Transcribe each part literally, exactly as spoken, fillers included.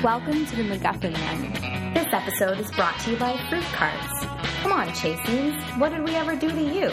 Welcome to the MacGuffin Men. This episode is brought to you by Fruit Carts. Come on, Chasings, what did we ever do to you?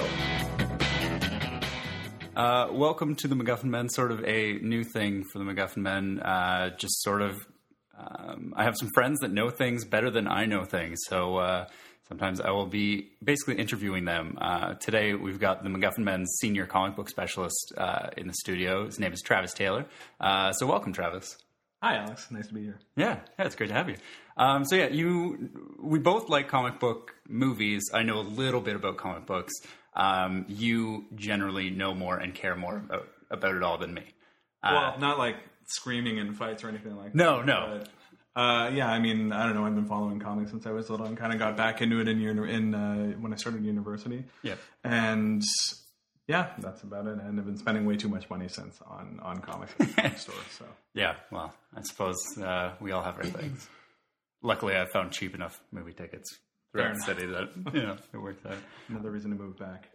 Uh, welcome to the MacGuffin Men, sort of a new thing for the MacGuffin Men. Uh, just sort of, um, I have some friends that know things better than I know things, so uh, sometimes I will be basically interviewing them. Uh, today we've got the MacGuffin Men's senior comic book specialist uh, in the studio. His name is Travis Taylor. Uh, so welcome, Travis. Hi, Alex. Nice to be here. Yeah, yeah, it's great to have you. Um, so yeah, you, we both like comic book movies. I know a little bit about comic books. Um, you generally know more and care more about, about it all than me. Uh, well, not like screaming in fights or anything like no, that. No, no. Uh, yeah, I mean, I don't know. I've been following comics since I was little and kind of got back into it in in uh, when I started university. Yeah, and yeah, that's about it. And I've been spending way too much money since on on comics at the comic store. So yeah, well, I suppose uh, we all have our things. Luckily, I found cheap enough movie tickets throughout the city that, you know, it worked out. Another reason to move back.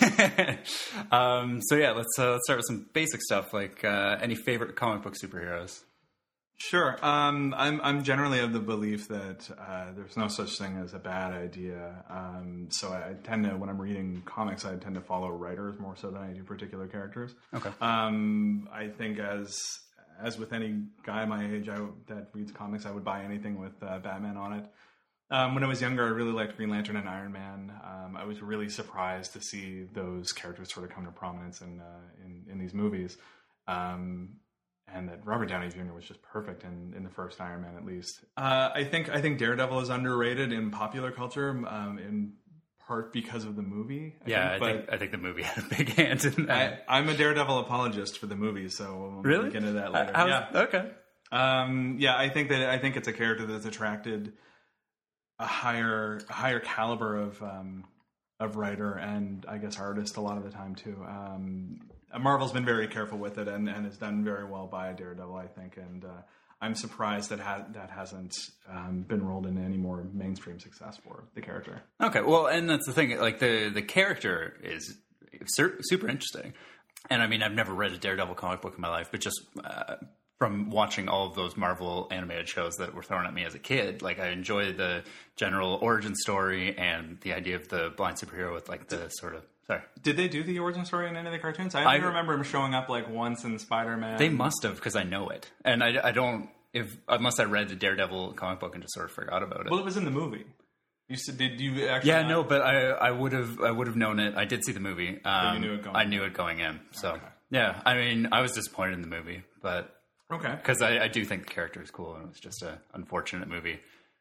um, so yeah, let's uh, let's start with some basic stuff. Like uh, any favorite comic book superheroes? Sure. Um, I'm I'm generally of the belief that uh, there's no such thing as a bad idea. Um, so I, I tend to, when I'm reading comics, I tend to follow writers more so than I do particular characters. Okay. Um, I think as as with any guy my age I, that reads comics, I would buy anything with uh, Batman on it. Um, when I was younger, I really liked Green Lantern and Iron Man. Um, I was really surprised to see those characters sort of come to prominence in uh, in, in these movies. Um, And that Robert Downey Junior was just perfect in, in the first Iron Man, at least. Uh, I think I think Daredevil is underrated in popular culture, um, in part because of the movie. I yeah, think, I, but think, I think the movie had a big hand in that. I, I'm a Daredevil apologist for the movie, so we'll really? get into that later. How's, yeah, okay. Um, yeah, I think that I think it's a character that's attracted a higher a higher caliber of um, of writer and I guess artist a lot of the time too. Um, Marvel's been very careful with it and, and has done very well by Daredevil, I think, and uh, I'm surprised that ha- that hasn't um, been rolled into any more mainstream success for the character. Okay, well, and that's the thing. Like the the character is super interesting, and I mean, I've never read a Daredevil comic book in my life, but just uh, from watching all of those Marvel animated shows that were thrown at me as a kid, like I enjoyed the general origin story and the idea of the blind superhero with like the sort of. Sorry. Did they do the origin story in any of the cartoons? I, I remember him showing up like once in Spider-Man. They must have, because I know it, and I, I don't. If unless I read the Daredevil comic book and just sort of forgot about it. Well, it was in the movie. You said, did you actually? Yeah, not? no, but I, I would have, I would have known it. I did see the movie. Um, you knew it going I knew it going in. So okay. Yeah, I mean, I was disappointed in the movie, but okay, because I, I do think the character is cool, and it was just an unfortunate movie.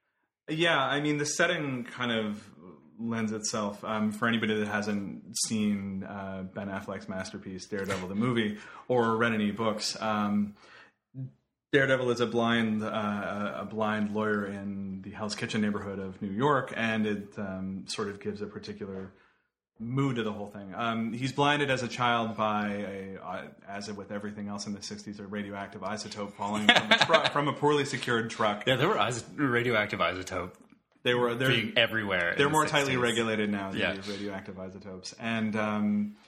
Yeah, I mean, the setting kind of lends itself um, for anybody that hasn't seen uh, Ben Affleck's masterpiece Daredevil the movie or read any books. Um, Daredevil is a blind uh, a blind lawyer in the Hell's Kitchen neighborhood of New York, and it um, sort of gives a particular mood to the whole thing. Um, he's blinded as a child by a, uh, as with everything else in the sixties, a radioactive isotope falling from a, tru- from a poorly secured truck. Yeah, there were is- radioactive isotope. They were they're, being everywhere. They're the more sixties. tightly regulated now, these yeah. radioactive isotopes. And um,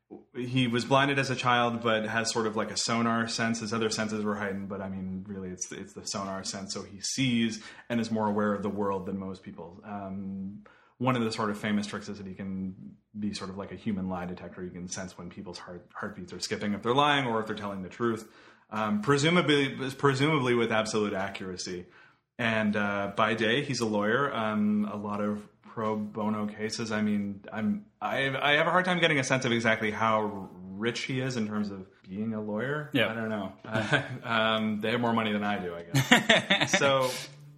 he was blinded as a child, but has sort of like a sonar sense. His other senses were heightened, but I mean, really, it's it's the sonar sense. So he sees and is more aware of the world than most people. Um, one of the sort of famous tricks is that he can be sort of like a human lie detector. You can sense when people's heart heartbeats are skipping, if they're lying or if they're telling the truth. Um, presumably, presumably with absolute accuracy. And uh, by day, he's a lawyer. Um, a lot of pro bono cases. I mean, I'm I, I have a hard time getting a sense of exactly how rich he is in terms of being a lawyer. Yeah. I don't know. Uh, um, they have more money than I do, I guess. so,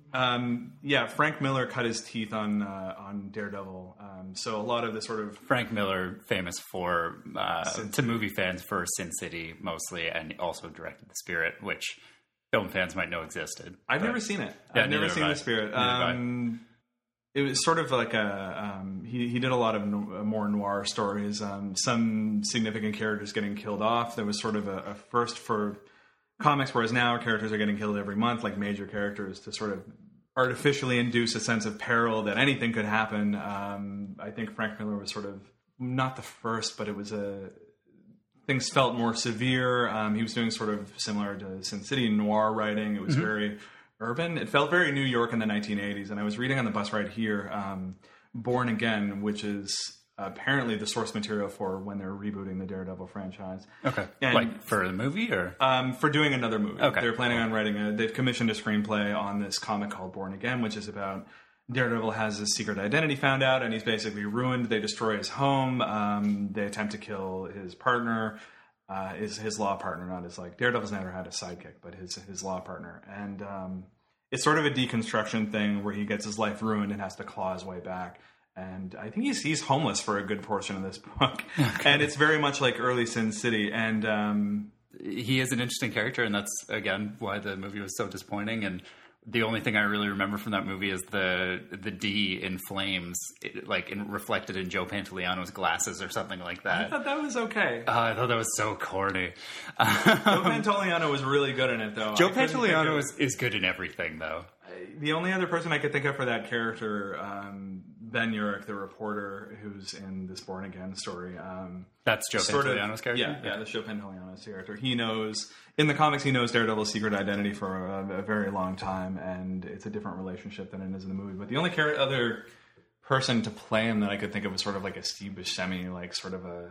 um, yeah, Frank Miller cut his teeth on uh, on Daredevil. Um, so a lot of the sort of Frank Miller, famous for uh, to movie fans for Sin City mostly, and also directed The Spirit, which film fans might know existed. I've never seen it. Yeah, I've never seen The Spirit. Um, it was sort of like a um, he he did a lot of no, more noir stories. Um, some significant characters getting killed off. There was sort of a, a first for comics, whereas now characters are getting killed every month, like major characters, to sort of artificially induce a sense of peril that anything could happen. Um, I think Frank Miller was sort of not the first, but it was a things felt more severe. Um, he was doing sort of similar to Sin City noir writing. It was mm-hmm. very urban. It felt very New York in the nineteen eighties. And I was reading on the bus ride here, um, Born Again, which is apparently the source material for when they're rebooting the Daredevil franchise. Okay. And, like for the movie or? Um, for doing another movie. Okay. They're planning on writing a, they've commissioned a screenplay on this comic called Born Again, which is about Daredevil has his secret identity found out and he's basically ruined. They destroy his home. Um, they attempt to kill his partner, uh, his, his law partner, not his like, Daredevil's never had a sidekick, but his, his law partner. And, um, it's sort of a deconstruction thing where he gets his life ruined and has to claw his way back. And I think he's he's homeless for a good portion of this book. Okay. And it's very much like early Sin City. And um, he is an interesting character, and that's, again, why the movie was so disappointing. And the only thing I really remember from that movie is the the D in flames, it, like in, reflected in Joe Pantoliano's glasses or something like that. I thought that was okay. Uh, I thought that was so corny. Joe Pantoliano was really good in it, though. Joe Pantoliano is, is good in everything, though. The only other person I could think of for that character, um, Ben Urich, the reporter who's in this Born Again story. Um, That's Joe Pantoliano's of, character? Yeah, yeah, that's Joe Pantoliano's character. He knows, in the comics, he knows Daredevil's secret identity for a, a very long time, and it's a different relationship than it is in the movie. But the only char- other person to play him that I could think of was sort of like a Steve Buscemi, like sort of a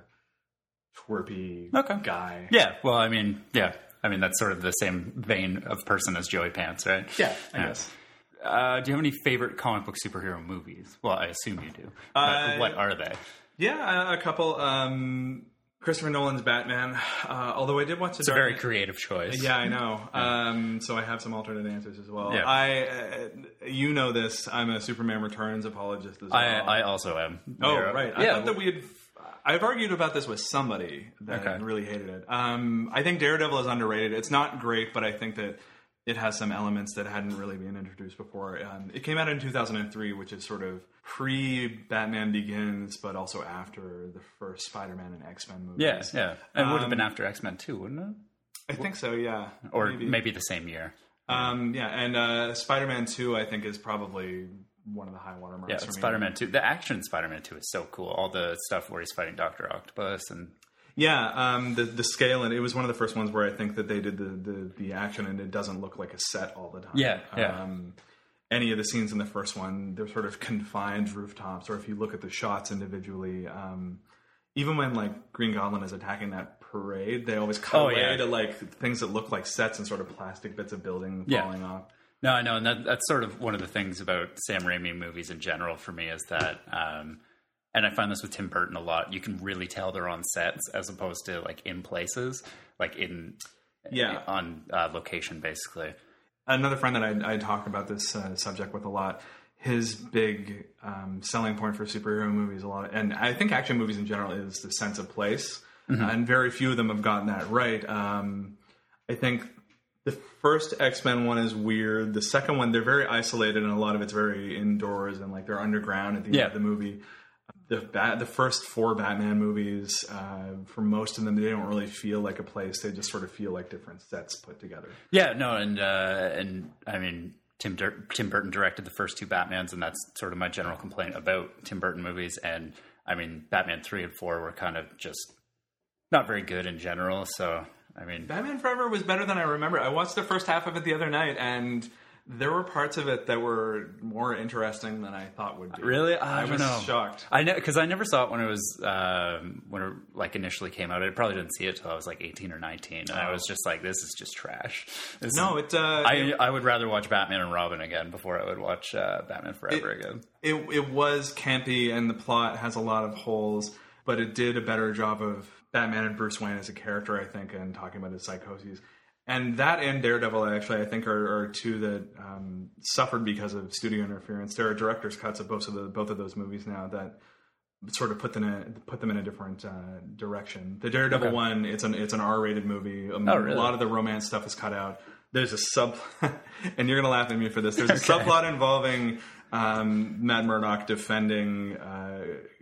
twerpy okay. guy. Yeah, well, I mean, yeah. I mean, that's sort of the same vein of person as Joey Pants, right? Yeah, I yeah. guess. Uh, do you have any favorite comic book superhero movies? Well, I assume you do. Uh, but what are they? Yeah, a couple. Um, Christopher Nolan's Batman, uh, although I did watch the It's Dark a very Knight. creative choice. Yeah, I know. Um, so I have some alternate answers as well. Yeah. I, uh, you know this. I'm a Superman Returns apologist as well. I, I also am. Oh, You're, right. I yeah. thought that we had. I've argued about this with somebody that Okay. really hated it. Um, I think Daredevil is underrated. It's not great, but I think that it has some elements that hadn't really been introduced before. Um, it came out in two thousand three, which is sort of pre-Batman Begins, but also after the first Spider-Man and X-Men movies. Yeah, yeah. It would have Um, been after X-Men two, wouldn't it? I think so, yeah. Or maybe, maybe the same year. Um, yeah, and uh, Spider-Man two, I think, is probably one of the high watermarks Yeah, for me. Spider-Man two. The action Spider-Man two is so cool. All the stuff where he's fighting Doctor Octopus and... Yeah, um, the the scale, and it was one of the first ones where I think that they did the, the, the action, and it doesn't look like a set all the time. Yeah, yeah. Um, any of the scenes in the first one, they're sort of confined rooftops, or if you look at the shots individually, um, even when like Green Goblin is attacking that parade, they always cut Oh, away yeah. to like things that look like sets and sort of plastic bits of building Yeah. falling off. No, I know, and that, that's sort of one of the things about Sam Raimi movies in general for me is that, um, and I find this with Tim Burton a lot, you can really tell they're on sets as opposed to like in places, like in, Yeah. on uh, location basically. Another friend that I, I talk about this uh, subject with a lot, his big um, selling point for superhero movies a lot, and I think action movies in general, is the sense of place. Mm-hmm. Uh, and very few of them have gotten that right. Um, I think the first X-Men one is weird. The second one, they're very isolated, and a lot of it's very indoors, and like they're underground at the Yeah. end of the movie. The bat, the first four Batman movies, uh, for most of them, they don't really feel like a place. They just sort of feel like different sets put together. Yeah, no, and uh, and I mean Tim Dur- Tim Burton directed the first two Batmans, and that's sort of my general complaint about Tim Burton movies. And I mean, Batman three and four were kind of just not very good in general. So I mean, Batman Forever was better than I remember. I watched the first half of it the other night, and there were parts of it that were more interesting than I thought would be. really, I, I don't was know. shocked. I know because I never saw it when it was um, when it like initially came out. I probably didn't see it till I was like eighteen or nineteen, and I was just like, "This is just trash." This No, is, it. Uh, I it, I would rather watch Batman and Robin again before I would watch uh, Batman Forever It- again. it it was campy, and the plot has a lot of holes, but it did a better job of Batman and Bruce Wayne as a character, I think, and talking about his psychoses. And that and Daredevil, actually, I think, are, are two that um, suffered because of studio interference. There are director's cuts of both of the both of those movies now that sort of put them in put them in a different uh, direction. The Daredevil Okay. one, it's an it's an R-rated movie. Um, Oh, really? A lot of the romance stuff is cut out. There's a sub, and you're gonna laugh at me for this. There's a Okay. subplot involving um, Matt Murdock defending uh,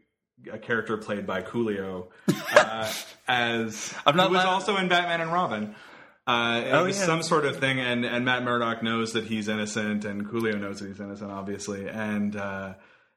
a character played by Coolio uh, as I'm not who was la- also in Batman and Robin. Uh, it Oh, was yeah. some sort of thing, and, and Matt Murdock knows that he's innocent, and Coolio knows that he's innocent, obviously. And uh,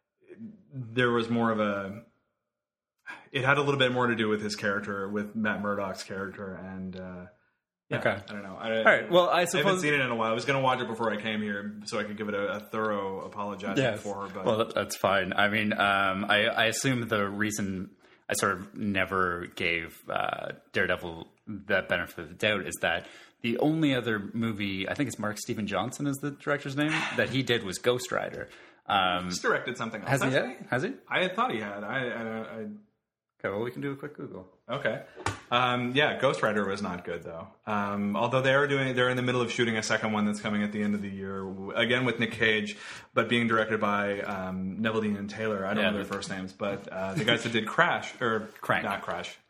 there was more of a... It had a little bit more to do with his character, with Matt Murdock's character, and uh, Yeah, Okay. I don't know. I, All right. Well, I I suppose haven't seen it in a while. I was going to watch it before I came here so I could give it a, a thorough apologetic Yes. for her. But Well, that, that's fine. I mean, um, I, I assume the reason I sort of never gave uh, Daredevil the benefit of the doubt is that the only other movie, I think it's Mark Steven Johnson is the director's name, that he did was Ghost Rider. Um, he's directed something else. has he? hasn't Yet? Has he? I had thought he had. I, I, I Okay, well, we can do a quick Google. Okay. Um, yeah, Ghost Rider was not good though. Um, although they are doing, they're in the middle of shooting a second one that's coming at the end of the year, again with Nick Cage, but being directed by um, Neville Dean and Taylor. I don't Yeah. know their first names, but uh, the guys that did Crash or Crank. not Crash,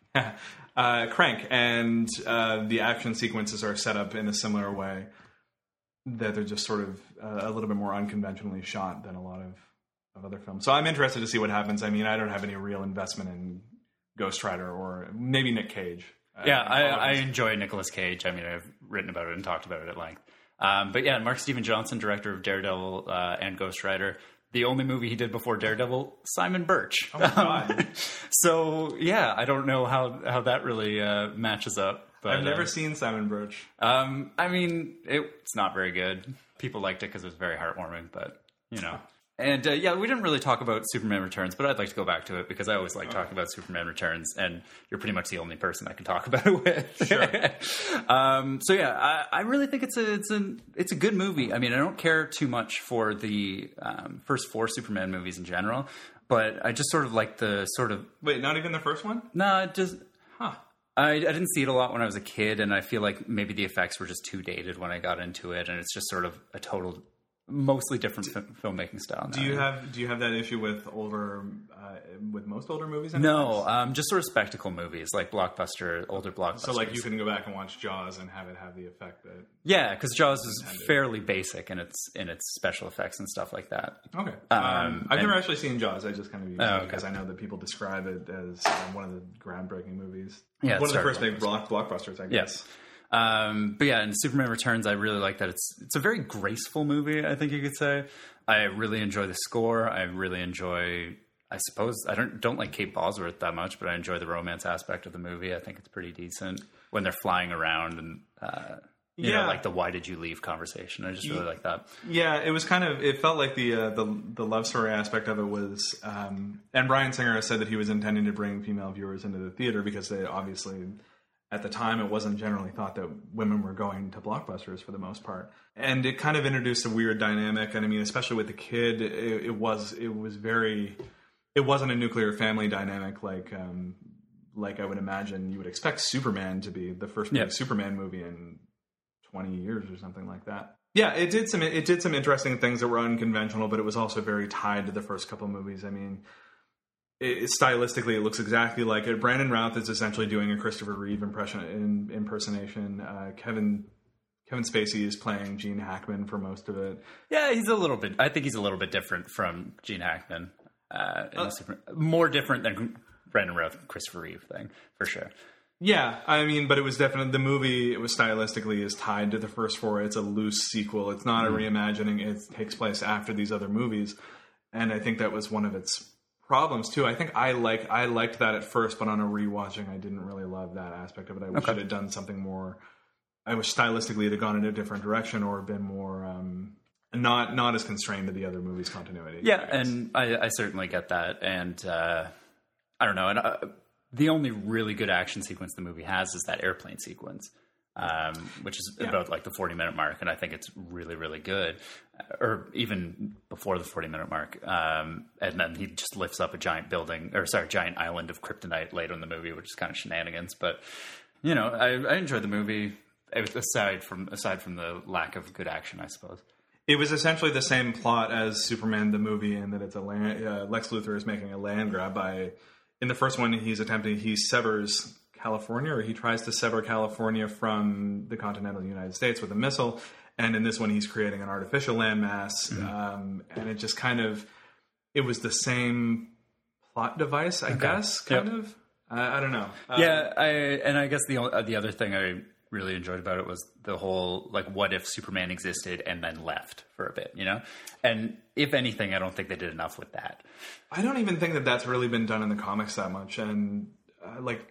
uh, Crank, and uh, the action sequences are set up in a similar way that they're just sort of uh, a little bit more unconventionally shot than a lot of, of other films. So I'm interested to see what happens. I mean, I don't have any real investment in Ghost Rider or maybe Nick Cage. Yeah, Uh, I, I enjoy Nicolas Cage. I mean, I've written about it and talked about it at length. Um, but yeah, Mark Steven Johnson, director of Daredevil uh, and Ghost Rider. The only movie he did before Daredevil, Simon Birch. Oh my God. So yeah, I don't know how, how that really uh, matches up. But, I've never uh, seen Simon Birch. Um, I mean, it, it's not very good. People liked it because it was very heartwarming, but you know. And uh, yeah, we didn't really talk about Superman Returns, but I'd like to go back to it because I always like talking about Superman Returns, and you're pretty much the only person I can talk about it with. Sure. um, so yeah, I, I really think it's a it's a it's a good movie. I mean, I don't care too much for the um, first four Superman movies in general, but I just sort of like the sort of Wait, not even the first one? no, it just. Huh. I, I didn't see it a lot when I was a kid, and I feel like maybe the effects were just too dated when I got into it, and it's just sort of a total, mostly different f- filmmaking style. Do now. you have do you have that issue with older uh, with most older movies? in No, effects? um, just sort of spectacle movies, like blockbuster, older blockbusters. So like you can go back and watch Jaws and have it have the effect that. yeah, because Jaws is fairly basic in its in its special effects and stuff like that. Okay. Um, Um, I've and- never actually seen Jaws. I just kind of use Oh, it okay. because I know that people describe it as uh, one of the groundbreaking movies. Yeah, it one of the started first big block, blockbusters. I guess. Yes. Um, but yeah, in Superman Returns, I really like that it's it's a very graceful movie, I think you could say. I really enjoy the score. I really enjoy, I suppose, I don't don't like Kate Bosworth that much, but I enjoy the romance aspect of the movie. I think it's pretty decent when they're flying around and, uh, you Yeah. know, like the why did you leave conversation. I just really like that. Yeah, it was kind of. It felt like the uh, the the love story aspect of it was. Um, and Bryan Singer has said that he was intending to bring female viewers into the theater because they obviously, at the time, it wasn't generally thought that women were going to blockbusters for the most part. And it kind of introduced a weird dynamic. And I mean, especially with the kid, it, it was it was very. It wasn't a nuclear family dynamic like. Um, like I would imagine you would expect Superman to be the first big Yeah. Superman movie in twenty years or something like that. Yeah, it did some it did some interesting things that were unconventional, but it was also very tied to the first couple movies. I mean, it, stylistically, it looks exactly like it. Brandon Routh is essentially doing a Christopher Reeve impression in, impersonation. Uh, Kevin Kevin Spacey is playing Gene Hackman for most of it. Yeah, he's a little bit, I think he's a little bit different from Gene Hackman. Uh, in the Super, more different than Brandon Routh and Christopher Reeve thing, for sure. Yeah, I mean, but it was definitely the movie. It was stylistically is tied to the first four. It's a loose sequel. It's not a reimagining. It takes place after these other movies, and I think that was one of its problems too. I think I like I liked that at first, but on a rewatching, I didn't really love that aspect of it. I wish Okay. it had done something more. I wish stylistically it had gone in a different direction or been more um, not not as constrained to the other movies' continuity. Yeah, I guess. and I, I certainly get that, and uh, I don't know. And uh, the only really good action sequence the movie has is that airplane sequence, um, which is Yeah. about like the forty minute mark, and I think it's really, really good, or even before the forty minute mark. Um, and then he just lifts up a giant building, or sorry, giant island of kryptonite later in the movie, which is kind of shenanigans. But you know, I, I enjoyed the movie. Aside from aside from the lack of good action, I suppose. It was essentially the same plot as Superman the movie, in that it's a land, uh, Lex Luthor is making a land grab by. In the first one, he's attempting he severs California, or he tries to sever California from the continental United States with a missile, and in this one, he's creating an artificial landmass, mm-hmm. um, and it just kind of it was the same plot device, I okay. guess, kind yep. of. I, I don't know. Uh, yeah, I and I guess the uh, the other thing I really enjoyed about it was the whole, like, what if Superman existed and then left for a bit, you know? And if anything, I don't think they did enough with that. I don't even think that that's really been done in the comics that much. And, uh, like,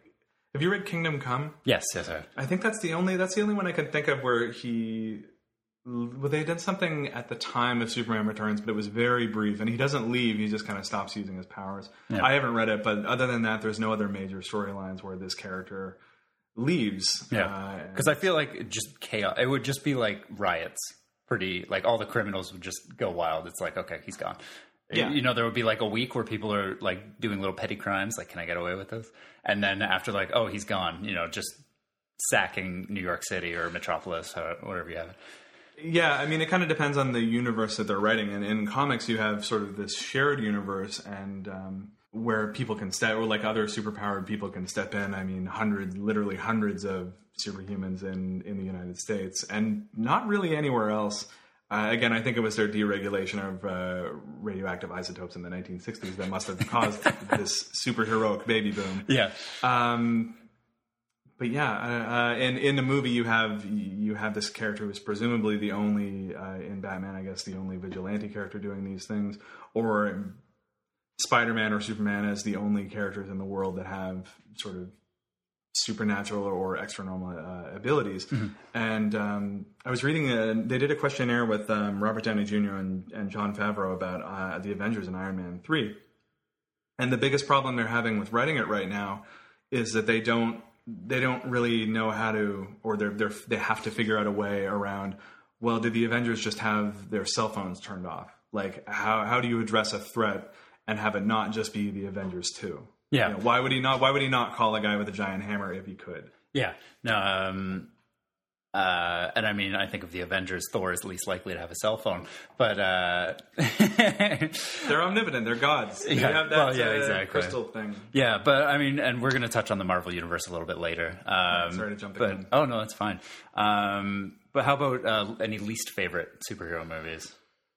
Have you read Kingdom Come? Yes, yes, I I think that's the only that's the only one I can think of where he. Well, they did something at the time of Superman Returns, but it was very brief, and he doesn't leave; he just kind of stops using his powers. Yeah. I haven't read it, but other than that, there's no other major storylines where this character leaves. Yeah, because uh, I feel like it just chaos. It would just be like riots. Pretty like all the criminals would just go wild. It's like, okay, he's gone. Yeah. You know, there would be like a week where people are like doing little petty crimes. Like, can I get away with this? And then after like, oh, he's gone. You know, just sacking New York City or Metropolis or whatever you have it. Yeah, I mean, it kind of depends on the universe that they're writing. And in comics, you have sort of this shared universe, and um, where people can step, or like other superpowered people can step in. I mean, hundreds, literally hundreds of superhumans in, in the United States, and not really anywhere else. Uh, again, I think it was their deregulation of uh, radioactive isotopes in the nineteen sixties that must have caused this superheroic baby boom. Yeah. Um, But yeah, uh, uh, and in the movie you have you have this character who is presumably the only uh, in Batman, I guess, the only vigilante character doing these things, or Spider-Man or Superman as the only characters in the world that have sort of supernatural or extra normal uh, abilities. Mm-hmm. And um, I was reading a, they did a questionnaire with um, Robert Downey Junior and, and Jon Favreau about uh, the Avengers and Iron Man three, and the biggest problem they're having with writing it right now is that they don't. They don't really know how to, or they're, they're, they have to figure out a way around, well, did the Avengers just have their cell phones turned off? Like, how how do you address a threat and have it not just be the Avengers two? Yeah. You know, why would he not, why would he not call a guy with a giant hammer if he could? Yeah. No, um, uh, and I mean, I think of the Avengers, Thor is least likely to have a cell phone, but uh, they're omnipotent. They're gods. They yeah, have that well, yeah, uh, exactly. crystal thing. Yeah, but I mean, and we're going to touch on the Marvel Universe a little bit later. Um, Sorry to jump but, in. Oh, no, that's fine. Um, but how about uh, any least favorite superhero movies?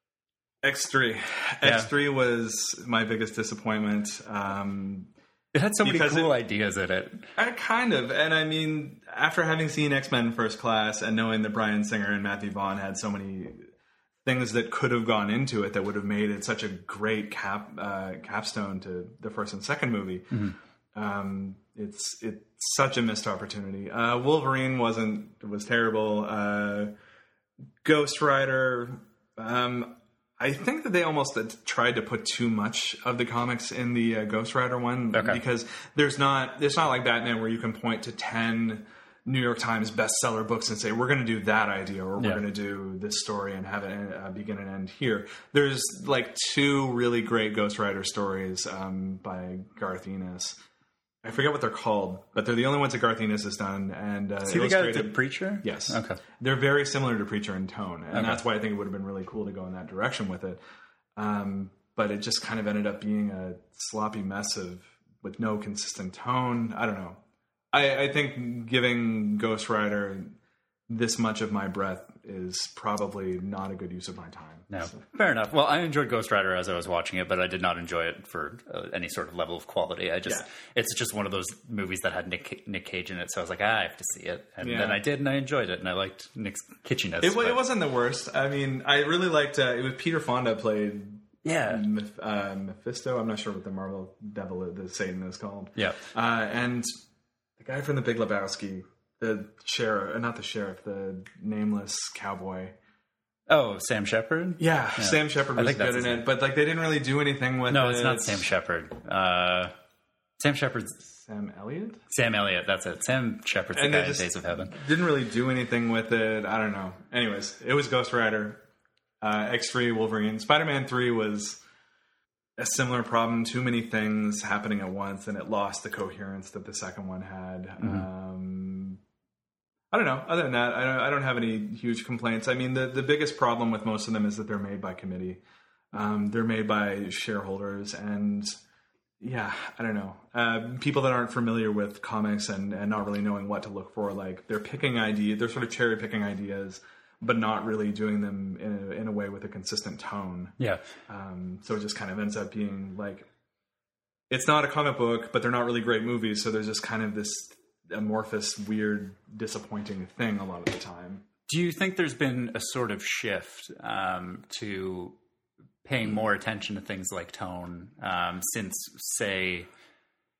X three. Yeah. X three was my biggest disappointment. Um, It had so many Because cool it- ideas in it. I kind of, and I mean, after having seen X-Men First Class and knowing that Bryan Singer and Matthew Vaughn had so many things that could have gone into it that would have made it such a great cap uh, capstone to the first and second movie, Mm-hmm. um, it's it's such a missed opportunity. Uh, Wolverine wasn't was terrible. Uh, Ghost Rider. Um, I think that they almost tried to put too much of the comics in the uh, Ghost Rider one, Okay. because there's not it's not like Batman where you can point to ten New York Times bestseller books and say we're going to do that idea or we're Yeah. going to do this story and have it uh, begin and end here. There's like two really great Ghost Rider stories um, by Garth Ennis. I forget what they're called, but they're the only ones that Garth Ennis has done. And uh, See the guy that illustrated- did Preacher? Yes. Okay. They're very similar to Preacher in tone, and Okay. that's why I think it would have been really cool to go in that direction with it. Um, but it just kind of ended up being a sloppy mess of with no consistent tone. I don't know. I, I think giving Ghost Rider this much of my breath is probably not a good use of my time. No, So- fair enough. Well, I enjoyed Ghost Rider as I was watching it, but I did not enjoy it for uh, any sort of level of quality. I just, Yeah. it's just one of those movies that had Nick, Nick Cage in it, so I was like, ah, I have to see it, and Yeah. then I did, and I enjoyed it, and I liked Nick's kitschiness. It, wa- but- it wasn't the worst. I mean, I really liked uh, it was Peter Fonda played yeah, Meph- uh, Mephisto. I'm not sure what the Marvel devil, the Satan is called. yeah, Uh, and the guy from The Big Lebowski, the sheriff, uh, not the sheriff, the nameless cowboy. Oh, Sam Shepard? Yeah, Sam Shepard I was think that's good in his it, but like they didn't really do anything with No, it. it's not Sam Shepard. Uh, Sam Shepard's Sam Elliott? Sam Elliott. That's it. Sam Shepard's the And guy they in just- Days of Heaven. Didn't really do anything with it. I don't know. Anyways, it was Ghost Rider. Uh, X three, Wolverine. Spider-Man three was a similar problem. Too many things happening at once, and it lost the coherence that the second one had. Mm-hmm. Um, I don't know. Other than that, I don't, I don't have any huge complaints. I mean, the, the biggest problem with most of them is that they're made by committee. Um, they're made by shareholders, and yeah, I don't know. Uh, people that aren't familiar with comics and, and not really knowing what to look for, like they're picking ideas, they're sort of cherry picking ideas, but not really doing them in a, in a way with a consistent tone. Yeah. Um, so it just kind of ends up being like, it's not a comic book, but they're not really great movies. So there's just kind of this amorphous, weird, disappointing thing a lot of the time. Do you think there's been a sort of shift um, to paying more attention to things like tone um, since, say,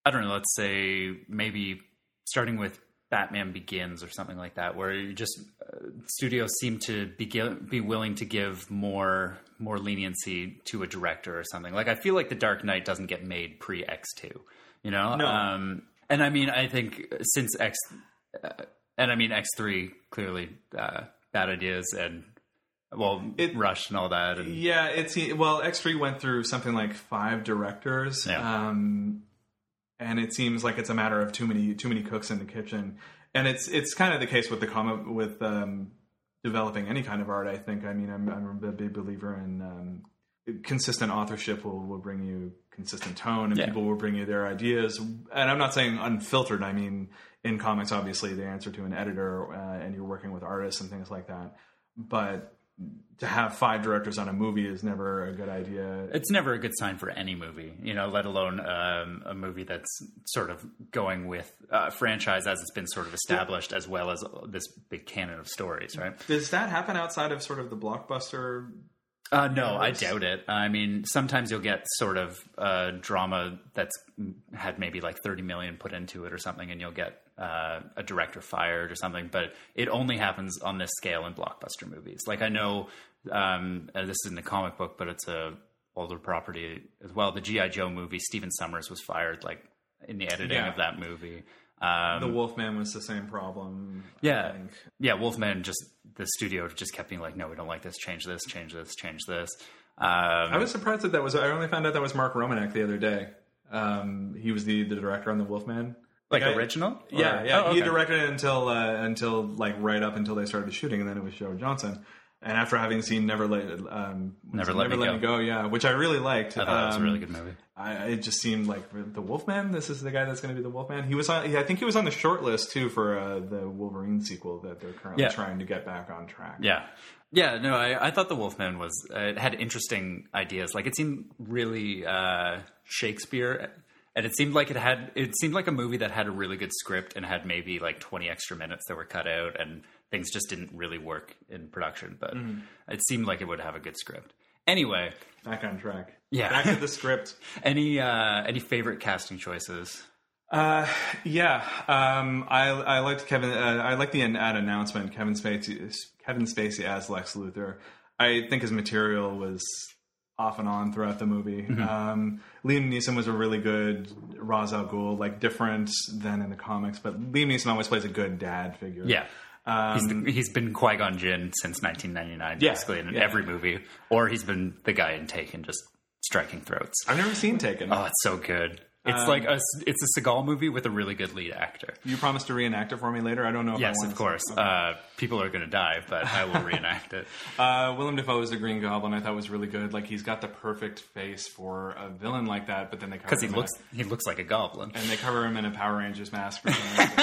I don't know, let's say maybe starting with Batman Begins or something like that, where you just uh, studios seem to be be willing to give more more leniency to a director or something. Like I feel like The Dark Knight doesn't get made pre X two, you know. No. Um, and I mean, I think since X, uh, and I mean X three clearly uh, bad ideas and well, it, Rush and all that. And, yeah, it's well, X three went through something like five directors. Yeah. Um, And it seems like it's a matter of too many too many cooks in the kitchen, and it's it's kind of the case with the comic with um, developing any kind of art. I think. I mean, I'm, I'm a big believer in um, consistent authorship will, will bring you consistent tone, and yeah. people will bring you their ideas. And I'm not saying unfiltered. I mean, in comics, obviously, they answer to an editor, uh, and you're working with artists and things like that. But to have five directors on a movie is never a good idea. It's never a good sign for any movie, you know, let alone um, a movie that's sort of going with a franchise as it's been sort of established, as well as this big canon of stories, right? Does that happen outside of sort of the blockbuster? Uh, no, I doubt it. I mean, sometimes you'll get sort of a drama that's had maybe like thirty million put into it or something, and you'll get uh, a director fired or something. But it only happens on this scale in blockbuster movies. Like I know um, this isn't a comic book, but it's a older property as well. The G I. Joe movie, Stephen Summers was fired like in the editing Yeah. of that movie. Um, The Wolfman was the same problem. Yeah. I think. Yeah, Wolfman just, the studio just kept being like, no, we don't like this, change this, change this, change this. Um, I was surprised that that was, I only found out that was Mark Romanek the other day. Um, he was the, the director on The Wolfman. like I- original? Yeah, Or- yeah. Oh, He okay. directed it until, uh, until like right up until they started shooting, and then it was Joe Johnson. And after having seen Never Let, um, Never it Let Me Let Go. Me Go, yeah, which I really liked. I thought it was a Um, really good movie. I, it just seemed like the Wolfman. This is the guy that's going to be the Wolfman. He was on. I think he was on the short list too for uh, the Wolverine sequel that they're currently Yeah. trying to get back on track. Yeah. Yeah, no, I, I thought The Wolfman was, uh, it had interesting ideas. Like it seemed really uh, Shakespeare, and it seemed like it had, it seemed like a movie that had a really good script and had maybe like twenty extra minutes that were cut out, and things just didn't really work in production, but Mm-hmm. it seemed like it would have a good script. Anyway, Back on track. Yeah. Back to the script. any uh, any favorite casting choices? Uh, yeah. Um, I I liked Kevin. Uh, I like the ad announcement. Kevin Spacey. Kevin Spacey as Lex Luthor. I think his material was off and on throughout the movie. Mm-hmm. Um, Liam Neeson was a really good Ra's al Ghul, like different than in the comics, but Liam Neeson always plays a good dad figure. Yeah. Um, he's, the, he's been Qui-Gon Jinn since nineteen ninety-nine, Yeah, basically, in yeah. every movie. Or he's been the guy in Taken, just striking throats. I've never seen Taken. Oh, it's so good. It's Um, like a, it's a Seagal movie with a really good lead actor. You promised to reenact it for me later. I don't know if I Yes, want of to. course. Uh, people are going to die, but I will reenact it. Uh, Willem Dafoe as the Green Goblin, I thought was really good. Like he's got the perfect face for a villain like that, but then they cover Because he him in looks he looks like a goblin. a, and they cover him in a Power Rangers mask. For some reason.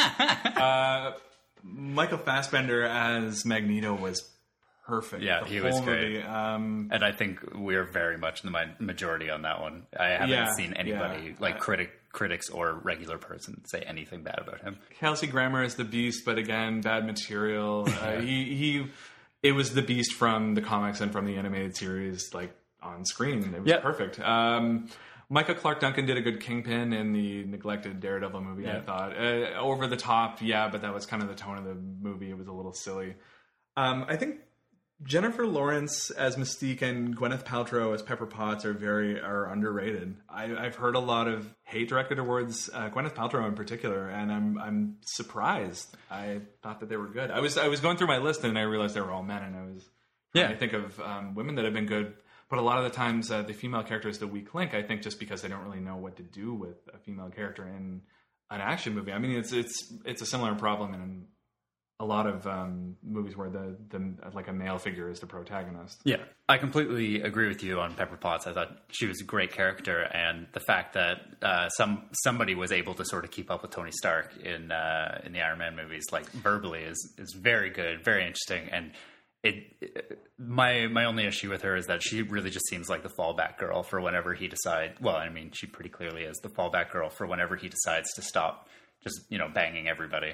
uh, Michael Fassbender as Magneto was perfect. Yeah, the he whole was great. movie. Um, And I think we're very much in the mi- majority on that one. I haven't Yeah, seen anybody, yeah. like Uh, critic critics or regular person, say anything bad about him. Kelsey Grammer is the Beast, but again, bad material. Uh, he he, it was the Beast from the comics and from the animated series, like on screen. It was Yeah. perfect. Um, Michael Clark Duncan did a good Kingpin in the neglected Daredevil movie. I Yeah. thought uh, over the top, yeah, but that was kind of the tone of the movie. It was a little silly. Um, I think Jennifer Lawrence as Mystique and Gwyneth Paltrow as Pepper Potts are very are underrated. I, I've heard a lot of hate directed towards uh, Gwyneth Paltrow in particular, and I'm I'm surprised. I thought that they were good. I was I was going through my list and I realized they were all men, and I was trying Yeah. to think of um, women that have been good. But a lot of the times, uh, the female character is the weak link. I think just because they don't really know what to do with a female character in an action movie. I mean, it's it's it's a similar problem in a lot of um, movies where the, the like a male figure is the protagonist. Yeah, I completely agree with you on Pepper Potts. I thought she was a great character, and the fact that uh, some somebody was able to sort of keep up with Tony Stark in uh, in the Iron Man movies, like verbally, is is very good, very interesting. And it, it my my only issue with her is that she really just seems like the fallback girl for whenever he decides. Well, I mean, she pretty clearly is the fallback girl for whenever he decides to stop just you know banging everybody.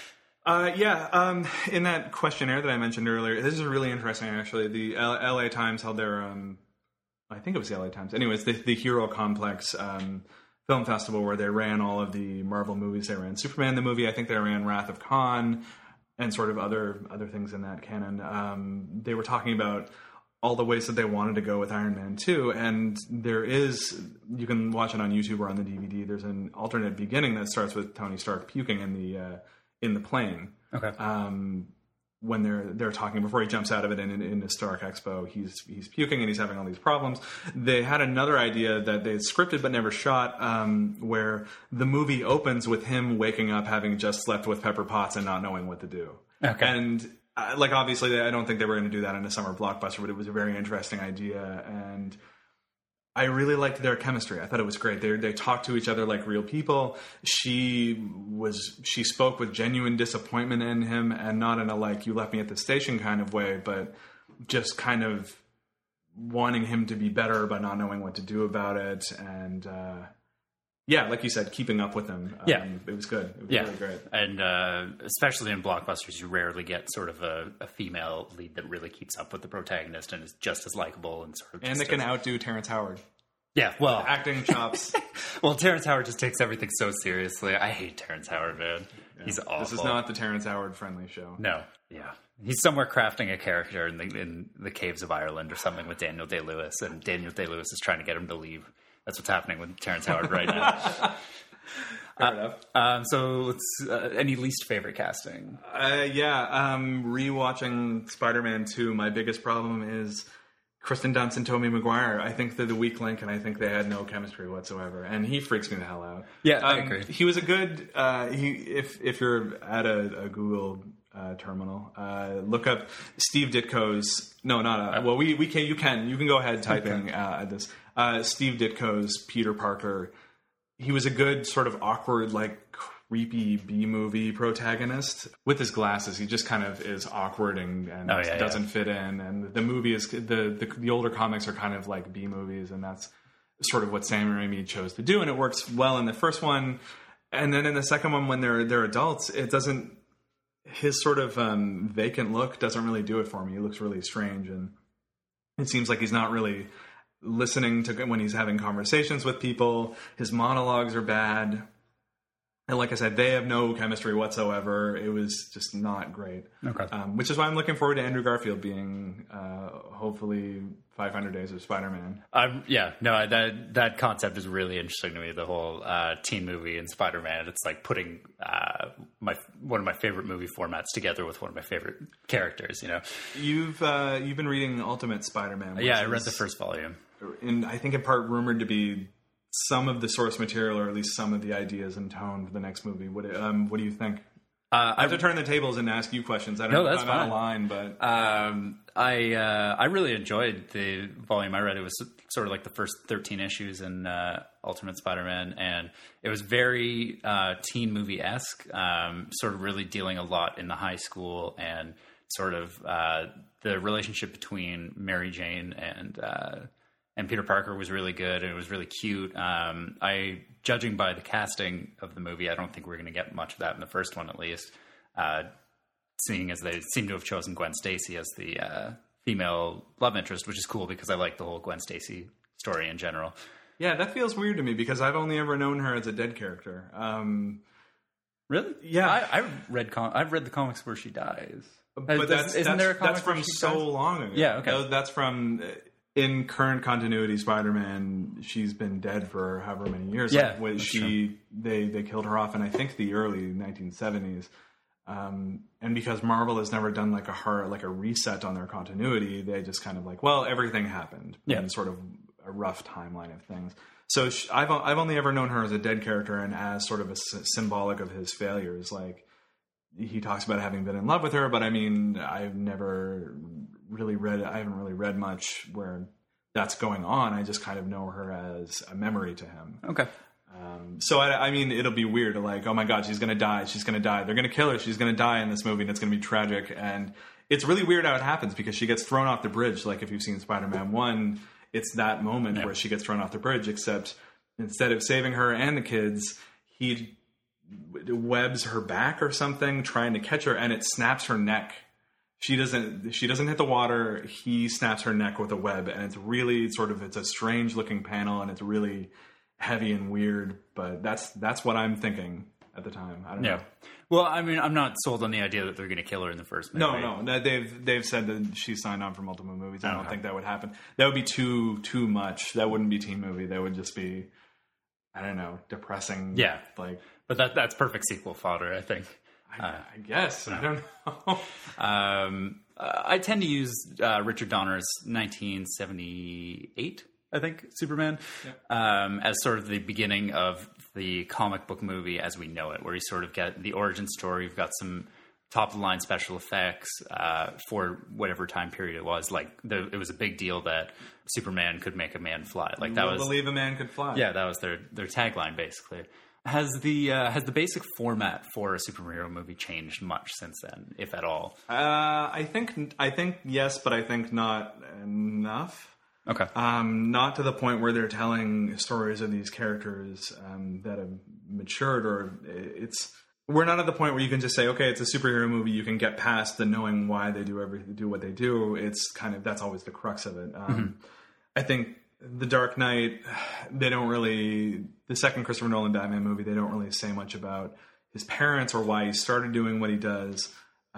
Uh, yeah, um, in that questionnaire that I mentioned earlier, this is really interesting, actually. The L- LA Times held their, um, I think it was the L A Times. Anyways, the, the Hero Complex um, film festival where they ran all of the Marvel movies. They ran Superman the movie. I think they ran Wrath of Khan and sort of other other things in that canon. Um, they were talking about all the ways that they wanted to go with Iron Man two, and there is, you can watch it on YouTube or on the D V D. There's an alternate beginning that starts with Tony Stark puking in the uh, in the plane. Okay. Um, when they're they're talking before he jumps out of it in, in, in the Stark Expo, he's he's puking and he's having all these problems. They had another idea that they had scripted but never shot, um, where the movie opens with him waking up having just slept with Pepper Potts and not knowing what to do. Okay. And uh, like obviously, I don't think they were going to do that in a summer blockbuster, but it was a very interesting idea, and I really liked their chemistry. I thought it was great. They they talked to each other like real people. She was she spoke with genuine disappointment in him, and not in a like you left me at the station kind of way, but just kind of wanting him to be better but not knowing what to do about it. And uh, yeah, like you said, keeping up with him. Um, yeah, it was good. It was yeah. really great. And uh, especially in blockbusters, you rarely get sort of a, a female lead that really keeps up with the protagonist and is just as likable and sort of. And that can outdo Terrence Howard. Yeah, well, acting chops. Well, Terrence Howard just takes everything so seriously. I hate Terrence Howard, man. Yeah. He's awful. This is not the Terrence Howard friendly show. No, yeah, he's somewhere crafting a character in the in the caves of Ireland or something with Daniel Day-Lewis, and Daniel Day-Lewis is trying to get him to leave. That's what's happening with Terrence Howard right now. Fair uh, enough. Um, so, let's, uh, any least favorite casting? Uh, yeah, um, rewatching Spider-Man two, my biggest problem is Kristen Dunst and Tobey Maguire. I think they're the weak link, and I think they had no chemistry whatsoever. And he freaks me the hell out. Yeah, um, I agree. He was a good. Uh, he if if you're at a, a Google uh, terminal, uh, look up Steve Ditko's. No, not a, well. We we can you can you can go ahead typing okay. uh, at this. Uh, Steve Ditko's Peter Parker. He was a good sort of awkward, like creepy B movie protagonist with his glasses. He just kind of is awkward and, and oh, yeah, doesn't yeah. fit in. And the movie is the, the the older comics are kind of like B movies, and that's sort of what Sam Raimi chose to do. And it works well in the first one, and then in the second one, when they're they're adults, it doesn't. His sort of um, vacant look doesn't really do it for me. He looks really strange, and it seems like he's not really listening to when he's having conversations with people. His monologues are bad. And like I said, they have no chemistry whatsoever. It was just not great. Okay. Um, which is why I'm looking forward to Andrew Garfield being uh, hopefully five hundred Days of Spider-Man. Um, yeah, no, that that concept is really interesting to me. The whole uh, teen movie and Spider-Man. It's like putting uh, my one of my favorite movie formats together with one of my favorite characters. You know, you've uh, you've been reading Ultimate Spider-Man. Yeah, I read the first volume. And I think in part rumored to be some of the source material, or at least some of the ideas and tone for the next movie. What um, what do you think? Uh, I have to turn the tables and ask you questions. I don't no, know if that's I'm fine. out of line, but um, I uh, I really enjoyed the volume I read. It was sort of like the first thirteen issues in uh, Ultimate Spider-Man, and it was very uh, teen movie-esque, um, sort of really dealing a lot in the high school and sort of uh, the relationship between Mary Jane and uh, and Peter Parker was really good, and it was really cute. Um, I, judging by the casting of the movie, I don't think we're going to get much of that in the first one, at least. Uh, seeing as they seem to have chosen Gwen Stacy as the uh, female love interest, which is cool because I like the whole Gwen Stacy story in general. Yeah, that feels weird to me because I've only ever known her as a dead character. Um, really? Yeah, I, I've read com- I've read the comics where she dies. But that's isn't that's, there a comic that's from so dies? long ago. Yeah, okay. That's from. In current continuity Spider-Man, she's been dead for however many years. Yeah, like, when she true. they they killed her off in I think the early nineteen seventies. Um, and because Marvel has never done like a hard, like a reset on their continuity, they just kind of like, well, everything happened yeah. in sort of a rough timeline of things. So she, I've I've only ever known her as a dead character and as sort of a s- symbolic of his failures. Like he talks about having been in love with her, but I mean, I've never really read, I haven't really read much where that's going on. I just kind of know her as a memory to him. Okay. Um, so, I, I mean, it'll be weird to like, oh my God, she's going to die. She's going to die. They're going to kill her. She's going to die in this movie and it's going to be tragic. And it's really weird how it happens because she gets thrown off the bridge. Like if you've seen Spider-Man one, it's that moment yeah. where she gets thrown off the bridge, except instead of saving her and the kids, he webs her back or something trying to catch her and it snaps her neck. She doesn't she doesn't hit the water. He snaps her neck with a web and it's really sort of it's a strange looking panel and it's really heavy and weird, but that's that's what I'm thinking at the time. I don't Yeah. know. Well, I mean, I'm not sold on the idea that they're going to kill her in the first movie. No, no, no, they've they've said that she signed on for multiple movies. I don't Okay. think that would happen. That would be too too much. That wouldn't be teen movie. That would just be, I don't know, depressing. Yeah. like But that that's perfect sequel fodder, I think. I, I guess I don't know. Um, uh, I tend to use uh, Richard Donner's nineteen seventy-eight, I think, Superman, um, as sort of the beginning of the comic book movie as we know it, where you sort of get the origin story. You've got some top-of-the-line special effects uh, for whatever time period it was. Like, the, it was a big deal that Superman could make a man fly. Like that We'll was believe a man could fly. yeah, that was their their tagline basically. Has the uh, has the basic format for a superhero movie changed much since then, if at all? Uh, I think I think yes, but I think not enough. Okay. Um, not to the point where they're telling stories of these characters um, that have matured, or it's we're not at the point where you can just say, okay, it's a superhero movie. You can get past the knowing why they do every do what they do. It's kind of that's always the crux of it. Um, mm-hmm. I think The Dark Knight, they don't really the second Christopher Nolan Batman movie. They don't really say much about his parents or why he started doing what he does.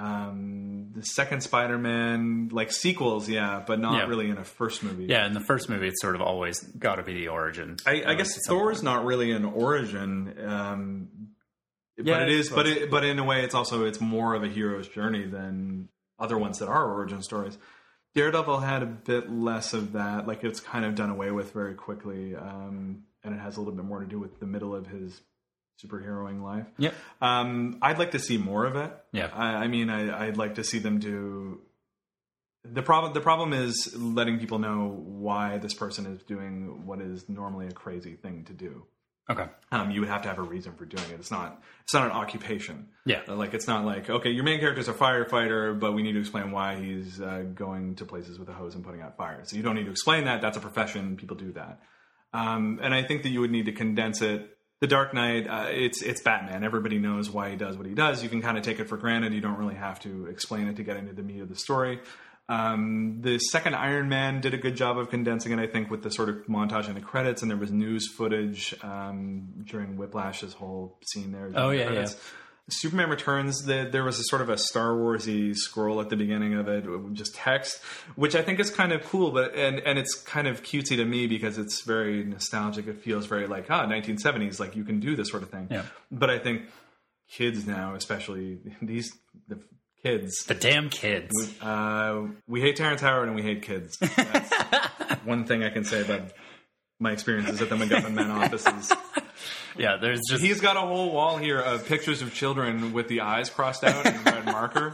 Um, the second Spider-Man, like sequels, yeah, but not Yeah. really in a first movie. Yeah, in the first movie, it's sort of always got to be the origin. I, I uh, guess at some Thor's point. not really an origin, um, Yeah, but it I is. But suppose. it, but in a way, it's also it's more of a hero's journey than other ones that are origin stories. Daredevil had a bit less of that. Like it's kind of done away with very quickly, um, and it has a little bit more to do with the middle of his superheroing life. Yep. Um, I'd like to see more of it. Yeah. I, I mean, I, I'd like to see them do. The problem. The problem is letting people know why this person is doing what is normally a crazy thing to do. Okay. Um, you would have to have a reason for doing it. It's not. It's not an occupation. Yeah. Like it's not like, okay, your main character is a firefighter, but we need to explain why he's uh, going to places with a hose and putting out fires. So you don't need to explain that. That's a profession. People do that. Um, and I think that you would need to condense it. The Dark Knight, uh, it's it's Batman. Everybody knows why he does what he does. You can kind of take it for granted. You don't really have to explain it to get into the meat of the story. Um, the second Iron Man did a good job of condensing it, I think, with the sort of montage in the credits, and there was news footage um, during Whiplash's whole scene there. Oh, yeah, credits. yeah. Superman Returns, the, there was a sort of a Star Wars-y scroll at the beginning of it, just text, which I think is kind of cool, but and, and it's kind of cutesy to me because it's very nostalgic. It feels very like, ah, nineteen seventies, like you can do this sort of thing. Yeah. But I think kids now, especially these the kids, The damn kids. uh, we hate Terrence Howard and we hate kids. That's one thing I can say about my experiences at the MacGuffin Men offices. Yeah, there's just... He's got a whole wall here of pictures of children with the eyes crossed out in red marker.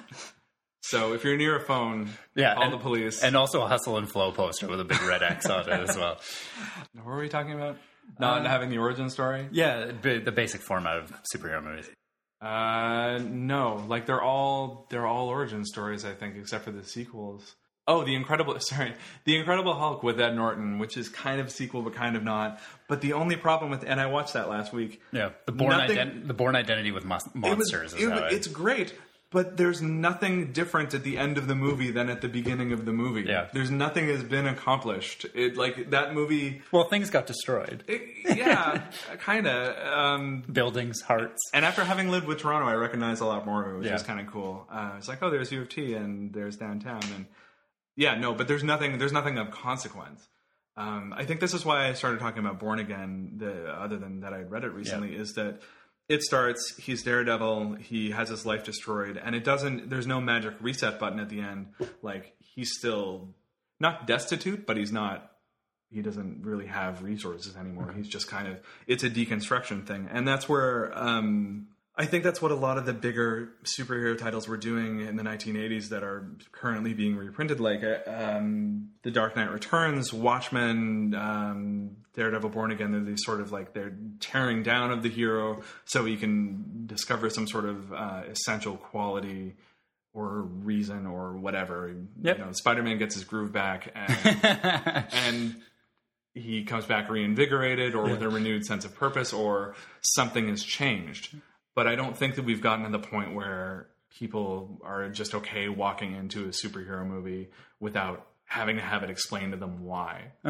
So if you're near a phone, yeah, call and, the police. And also a Hustle and Flow poster with a big red X on it as well. What were we talking about? Not Uh, having the origin story? Yeah, the the basic format of superhero movies. Uh, no. Like they're all they're all origin stories, I think, except for the sequels. Oh, the Incredible, sorry, the Incredible Hulk with Ed Norton, which is kind of a sequel but kind of not. But the only problem with, and I watched that last week. Yeah, the Born, Nothing- ident- the Born Identity with Mon- Monsters. It was, is it how was, I- it's great, but there's nothing different at the end of the movie than at the beginning of the movie. Yeah. There's nothing has been accomplished. It like that movie. well, things got destroyed. It, yeah, kind of. Um, Buildings, hearts. and after having lived with Toronto, I recognize a lot more of it, which Yeah. is kind of cool. Uh, it's like, oh, there's U of T and there's downtown, and yeah, no, but there's nothing. There's nothing of consequence. Um, I think this is why I started talking about Born Again. The other than that, I read it recently. Yeah. Is that it starts? He's Daredevil. He has his life destroyed, and it doesn't. There's no magic reset button at the end. Like he's still not destitute, but he's not. He doesn't really have resources anymore. He's just kind of. It's a deconstruction thing, and that's where. Um, I think that's what a lot of the bigger superhero titles were doing in the nineteen eighties that are currently being reprinted, like um, The Dark Knight Returns, Watchmen, um, Daredevil Born Again. They're these sort of like they're tearing down of the hero so he can discover some sort of uh, essential quality or reason or whatever. Yep. You know, Spider-Man gets his groove back and, and he comes back reinvigorated or yeah. with a renewed sense of purpose or something has changed. But I don't think that we've gotten to the point where people are just okay walking into a superhero movie without having to have it explained to them why. Okay.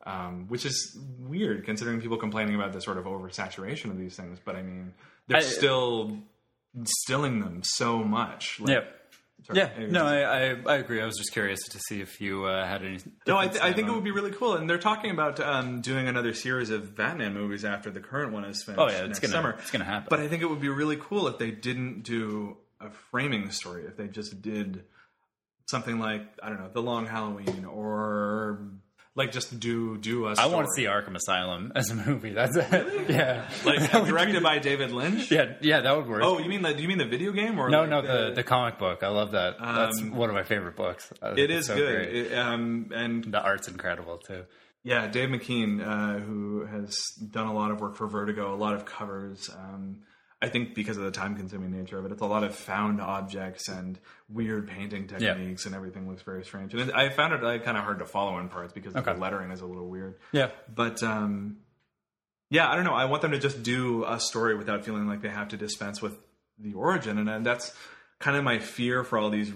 Um, which is weird considering people complaining about the sort of oversaturation of these things. But I mean, they're I, still distilling them so much. Like, yep. Sorry, yeah, anyways. no, I, I I agree. I was just curious to see if you uh, had any. No, I, th- I think on. It would be really cool, and they're talking about um, doing another series of Batman movies after the current one is finished. Oh yeah, it's next gonna, summer. It's going to happen. But I think it would be really cool if they didn't do a framing story. If they just did something like I don't know, The Long Halloween, or like just do do a story. I want to see Arkham Asylum as a movie. That's really? yeah, like directed by David Lynch. Yeah, yeah, that would work. Oh, you mean the you mean the video game or no, like no, the, the the comic book. I love that. That's um, one of my favorite books. It is so good, it, um, and the art's incredible too. Yeah, Dave McKean, uh, who has done a lot of work for Vertigo, a lot of covers. Um, I think because of the time-consuming nature of it, it's a lot of found objects and weird painting techniques, yeah. and everything looks very strange. And I found it like, kind of hard to follow in parts because okay. the lettering is a little weird. Yeah, but um, yeah, I don't know. I want them to just do a story without feeling like they have to dispense with the origin, and, and that's kind of my fear for all these.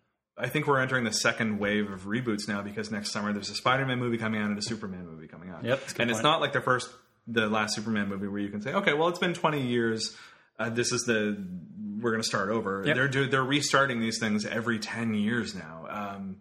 I think we're entering the second wave of reboots now because next summer there's a Spider-Man movie coming out and a Superman movie coming out. Yep, and it's not like the first, the last Superman movie where you can say, okay, well, it's been twenty years. Uh, this is the we're going to start over. Yep. They're do, they're restarting these things every ten years now, um,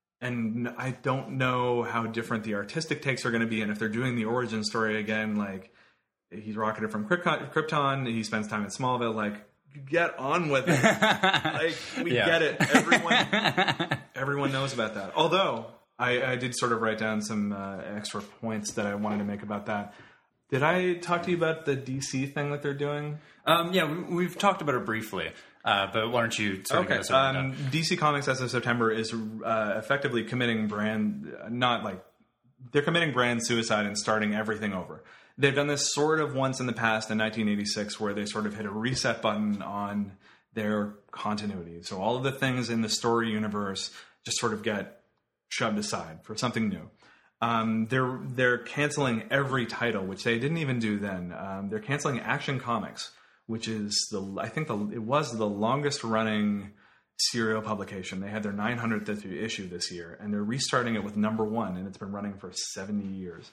and I don't know how different the artistic takes are going to be. And if they're doing the origin story again, like he's rocketed from Krypton, he spends time in Smallville. Like, get on with it. Like we yeah. get it. Everyone everyone knows about that. Although I, I did sort of write down some uh, extra points that I wanted to make about that. Did I talk to you about the D C thing that they're doing? Um, yeah, we, we've talked about it briefly, uh, but why don't you sort okay. of get us um, D C Comics as of September is uh, effectively committing brand, not like, they're committing brand suicide and starting everything over. They've done this sort of once in the past in nineteen eighty-six where they sort of hit a reset button on their continuity. So all of the things in the story universe just sort of get shoved aside for something new. Um, they're they're canceling every title, which they didn't even do then. Um, they're canceling Action Comics, which is the I think the it was the longest running serial publication. They had their nine hundredth issue this year, and they're restarting it with number one, and it's been running for seventy years.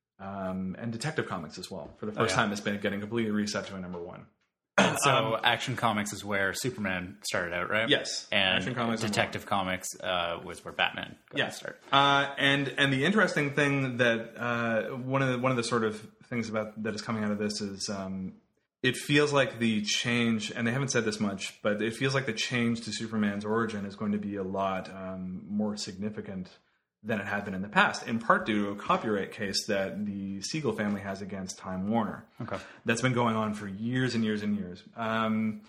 Um, and Detective Comics as well. For the first oh, yeah. time, it's been getting completely reset to a number one. So um, Action Comics is where Superman started out, right? Yes. And Action Comics Detective Comics uh, was where Batman got yeah. to start. Uh, and and the interesting thing that uh, one of the, one of the sort of things about that is coming out of this is um, it feels like the change, and they haven't said this much, but it feels like the change to Superman's origin is going to be a lot um, more significant than it had been in the past, in part due to a copyright case that the Siegel family has against Time Warner. Okay. That's been going on for years and years and years. Um,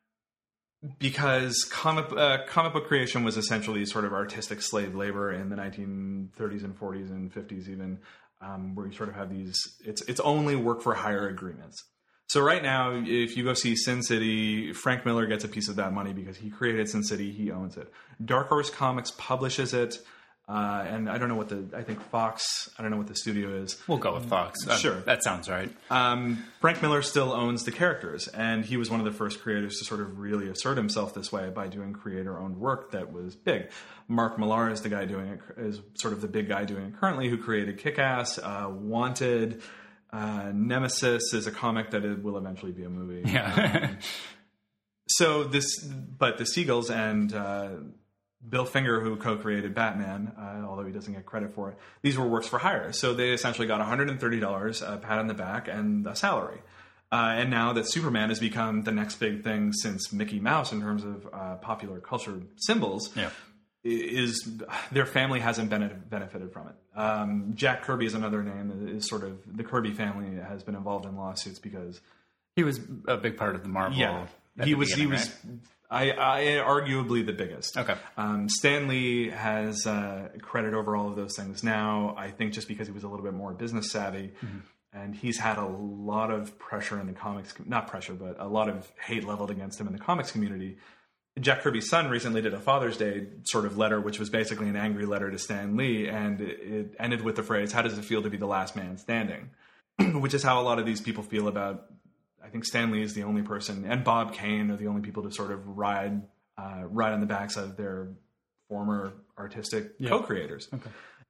because comic, uh, comic book creation was essentially sort of artistic slave labor in the nineteen thirties and forties and fifties even, um, where you sort of have these, it's, it's only work for hire agreements. So right now, if you go see Sin City, Frank Miller gets a piece of that money because he created Sin City, he owns it. Dark Horse Comics publishes it. Uh, and I don't know what the, I think Fox, I don't know what the studio is. We'll go with Fox. Uh, sure. That sounds right. Um, Frank Miller still owns the characters, and he was one of the first creators to sort of really assert himself this way by doing creator-owned work that was big. Mark Millar is the guy doing it, is sort of the big guy doing it currently, who created Kick-Ass, uh, Wanted, uh, Nemesis is a comic that it will eventually be a movie. Yeah. um, so this, but the Siegels and, uh, Bill Finger, who co-created Batman, uh, although he doesn't get credit for it, these were works for hire. So they essentially got one hundred thirty dollars, a pat on the back, and a salary. Uh, and now that Superman has become the next big thing since Mickey Mouse in terms of uh, popular culture symbols, yeah. is their family hasn't benefited from it. Um, Jack Kirby is another name that is sort of, the Kirby family has been involved in lawsuits because he was a big part of the Marvel. Yeah, he was. He was. Right? I, I arguably the biggest. Okay. Um, Stan Lee has uh, credit over all of those things now. I think just because he was a little bit more business savvy, mm-hmm. and he's had a lot of pressure in the comics, not pressure, but a lot of hate leveled against him in the comics community. Jack Kirby's son recently did a Father's Day sort of letter, which was basically an angry letter to Stan Lee, and it, it ended with the phrase, "How does it feel to be the last man standing?" Which is how a lot of these people feel about. I think Stan Lee is the only person, and Bob Kane are the only people to sort of ride uh, ride on the backs of their former artistic yeah. co-creators. Okay.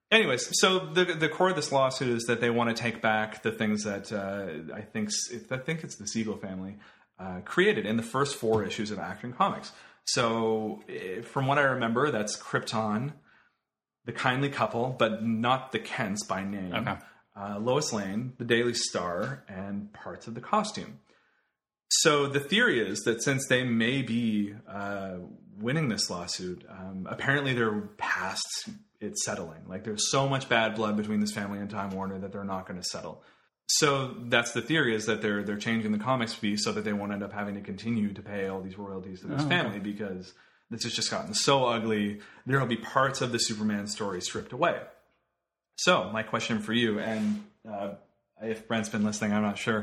Anyways, so the the core of this lawsuit is that they want to take back the things that uh, I think I think it's the Siegel family uh, created in the first four issues of Action Comics. So, from what I remember, that's Krypton, the Kindly Couple, but not the Kents by name. Okay. Uh, Lois Lane, the Daily Star, and parts of the costume. So the theory is that since they may be uh, winning this lawsuit, um, apparently they're past it settling. Like there's so much bad blood between this family and Time Warner that they're not going to settle. So that's the theory, is that they're they're changing the comics fee so that they won't end up having to continue to pay all these royalties to this oh, family, okay. because this has just gotten so ugly. There will be parts of the Superman story stripped away. So my question for you, and uh, if Brent's been listening, I'm not sure.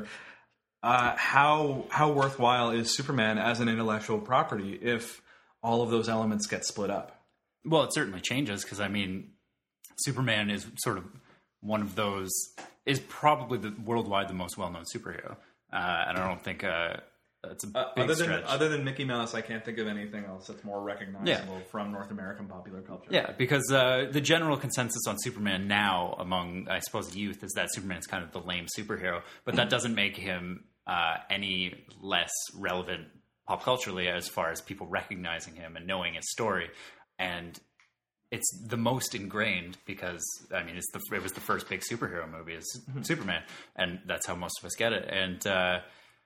Uh, how how worthwhile is Superman as an intellectual property if all of those elements get split up? Well, it certainly changes, because, I mean, Superman is sort of one of those, is probably the worldwide the most well-known superhero. Uh, and I don't think uh, it's a uh, big other than stretch. Other than Mickey Mouse, I can't think of anything else that's more recognizable Yeah. from North American popular culture. Yeah, because uh, the general consensus on Superman now among, I suppose, youth is that Superman's kind of the lame superhero, but that doesn't make him uh, any less relevant pop culturally as far as people recognizing him and knowing his story. And it's the most ingrained because, I mean, it's the, it was the first big superhero movie is mm-hmm. Superman, and that's how most of us get it. And uh,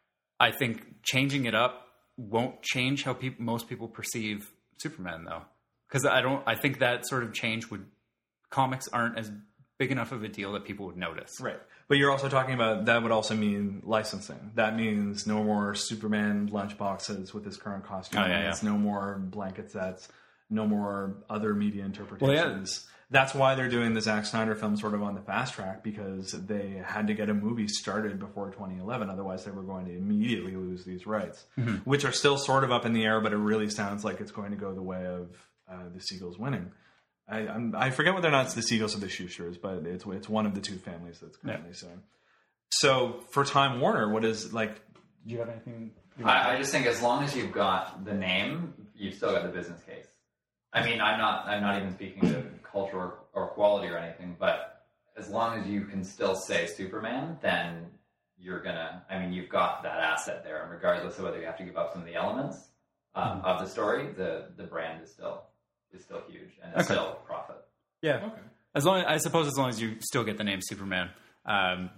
I think changing it up won't change how peop- most people perceive Superman, though. Because I don't, I think that sort of change would, comics aren't as big enough of a deal that people would notice. Right. But you're also talking about, that would also mean licensing. That means no more Superman lunchboxes with his current costume. Oh, yeah, It's yeah. no more blanket sets. No more other media interpretations. Well, yeah. That's why they're doing the Zack Snyder film sort of on the fast track, because they had to get a movie started before twenty eleven. Otherwise, they were going to immediately lose these rights, mm-hmm. which are still sort of up in the air, but it really sounds like it's going to go the way of uh, the Siegels winning. I, I'm, I forget whether or not it's the Siegels or the Schusters, but it's it's one of the two families that's currently yeah. suing. So for Time Warner, what is, like, do you have anything? I, I just think as long as you've got the name, you've still got the business case. I mean, I'm not I'm not even speaking to culture or, or quality or anything, but as long as you can still say Superman, then you're gonna, I mean, you've got that asset there, and regardless of whether you have to give up some of the elements um, mm-hmm. of the story, the, the brand is still is still huge, and it's okay. still profit. Yeah. Okay. As long, I suppose as long as you still get the name Superman, um,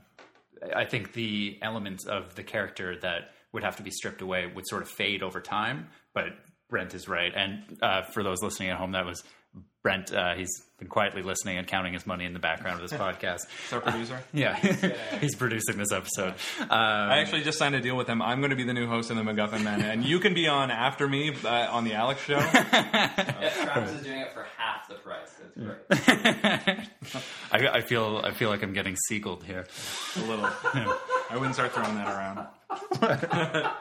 I think the elements of the character that would have to be stripped away would sort of fade over time, but Brent is right. And uh, for those listening at home, that was Brent. Uh, he's been quietly listening and counting his money in the background of this podcast. It's our producer? Uh, yeah. He's producing this episode. Um, I actually just signed a deal with him. I'm going to be the new host of the MacGuffin Men, and you can be on after me uh, on the Alex Show. Yeah, Travis is doing it for half the price. It's great. I, I feel I feel like I'm getting Siegeled here. A little. Yeah. I wouldn't start throwing that around.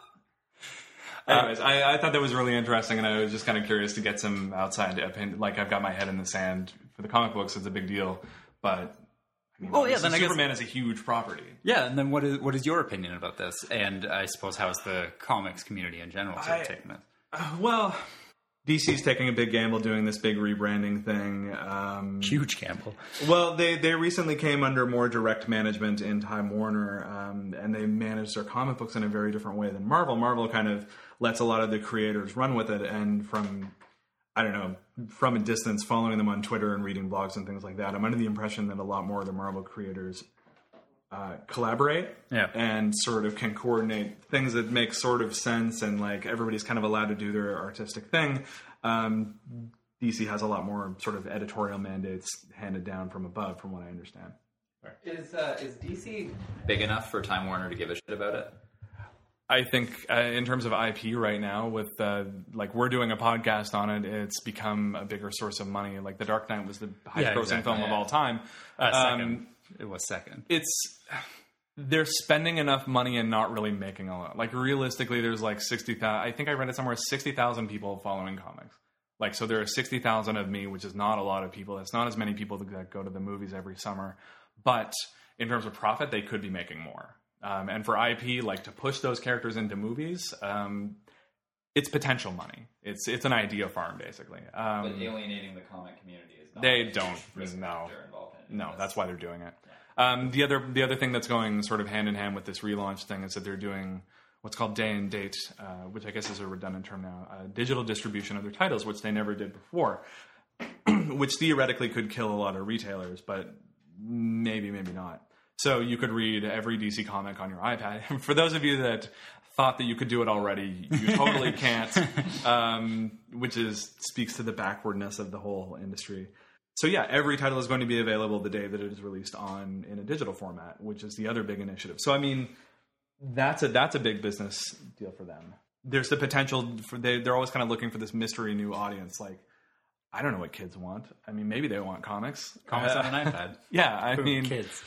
Anyways, I, I thought that was really interesting, and I was just kind of curious to get some outside opinion. Like, I've got my head in the sand for the comic books; it's a big deal. But I mean, well, yeah, then Superman I guess, is a huge property. Yeah, and then what is what is your opinion about this? And I suppose how's the comics community in general sort of I, taking it? Uh, well, D C's taking a big gamble doing this big rebranding thing. Um, Huge gamble. Well, they, they recently came under more direct management in Time Warner, um, and they manage their comic books in a very different way than Marvel. Marvel kind of lets a lot of the creators run with it, and from, I don't know, from a distance, following them on Twitter and reading blogs and things like that, I'm under the impression that a lot more of the Marvel creators uh, collaborate yeah. and sort of can coordinate things that make sort of sense, and like everybody's kind of allowed to do their artistic thing. Um, D C has a lot more sort of editorial mandates handed down from above, from what I understand. Is uh, is D C big enough for Time Warner to give a shit about it? I think uh, in terms of I P right now, with uh, like we're doing a podcast on it, it's become a bigger source of money. Like The Dark Knight was the highest grossing yeah, exactly, film yeah. of all time. Uh, second. Um, it was second. It's they're spending enough money and not really making a lot. Like realistically, there's like sixty thousand. I think I read it somewhere. Sixty thousand people following comics. Like so, there are sixty thousand of me, which is not a lot of people. It's not as many people that go to the movies every summer. But in terms of profit, they could be making more. Um, and for I P, like to push those characters into movies, um, it's potential money. It's it's an idea farm basically. Um, But alienating the comic community is not. they a don't. risk No, they're involved in. no, that's why they're doing it. Um, the other the other thing that's going sort of hand in hand with this relaunch thing is that they're doing what's called day and date, uh, which I guess is a redundant term now, uh, digital distribution of their titles, which they never did before, which theoretically could kill a lot of retailers, but maybe, maybe not. So you could read every D C comic on your iPad. For those of you that thought that you could do it already, you totally can't, um, which is speaks to the backwardness of the whole industry. So yeah, every title is going to be available the day that it is released on in a digital format, which is the other big initiative. So I mean, that's a that's a big business deal for them. There's the potential for they they're always kind of looking for this mystery new audience. Like, I don't know what kids want. I mean, maybe they want comics. Comics uh, on an iPad. Yeah, I For mean, kids.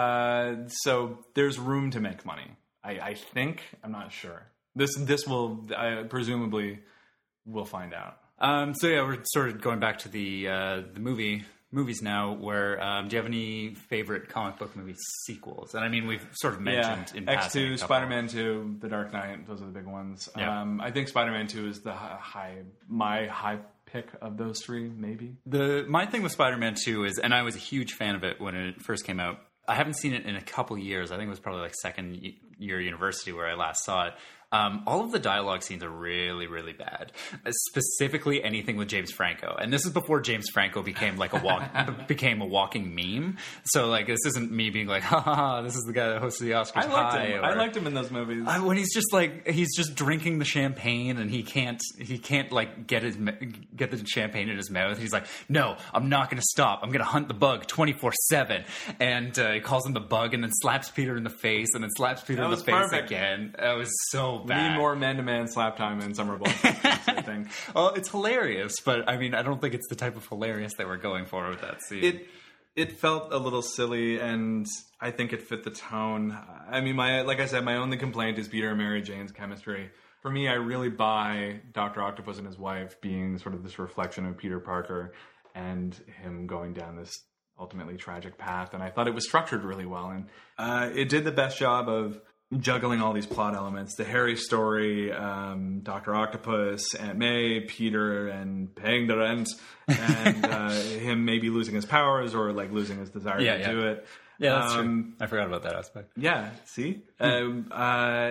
Uh, so there's room to make money. I, I think. I'm not sure. This this will uh, presumably we'll find out. Um, so yeah, we're sort of going back to the uh, the movie movies now. Where um, do you have any favorite comic book movie sequels? And I mean, we've sort of mentioned in X passing a two, couple. Spider-Man two, The Dark Knight. Those are the big ones. Yeah. Um, I think Spider-Man two is the hi- high my high pick of those three. Maybe. The my thing with Spider-Man two is, and I was a huge fan of it when it first came out. I haven't seen it in a couple years. I think it was probably like second year university where I last saw it. Um, all of the dialogue scenes are really, really bad. Specifically, anything with James Franco, and this is before James Franco became like a walk became a walking meme. So, like, this isn't me being like, "Ha ha ha!" This is the guy that hosted the Oscars. I liked Hi, him. or, I liked him in those movies. I, when he's just like he's just drinking the champagne and he can't he can't like get his get the champagne in his mouth. He's like, no, I'm not going to stop. I'm going to hunt the bug twenty-four seven. And uh, he calls him the bug and then slaps Peter in the face and then slaps Peter That in the was face perfect. again. That was so We bad. need more man-to-man slap time in Summer Blockbusters, I think. Well, it's hilarious, but I mean, I don't think it's the type of hilarious that we're going for with that scene. It it felt a little silly, and I think it fit the tone. I mean, my like I said, my only complaint is Peter and Mary Jane's chemistry. For me, I really buy Doctor Octopus and his wife being sort of this reflection of Peter Parker and him going down this ultimately tragic path. And I thought it was structured really well, and uh, it did the best job of juggling all these plot elements. The Harry story, um, Doctor Octopus, Aunt May, Peter, and paying the rent, and uh, him maybe losing his powers or like losing his desire Yeah, to yeah. do it. yeah, that's um, true. I forgot about that aspect. Yeah, see? um, uh,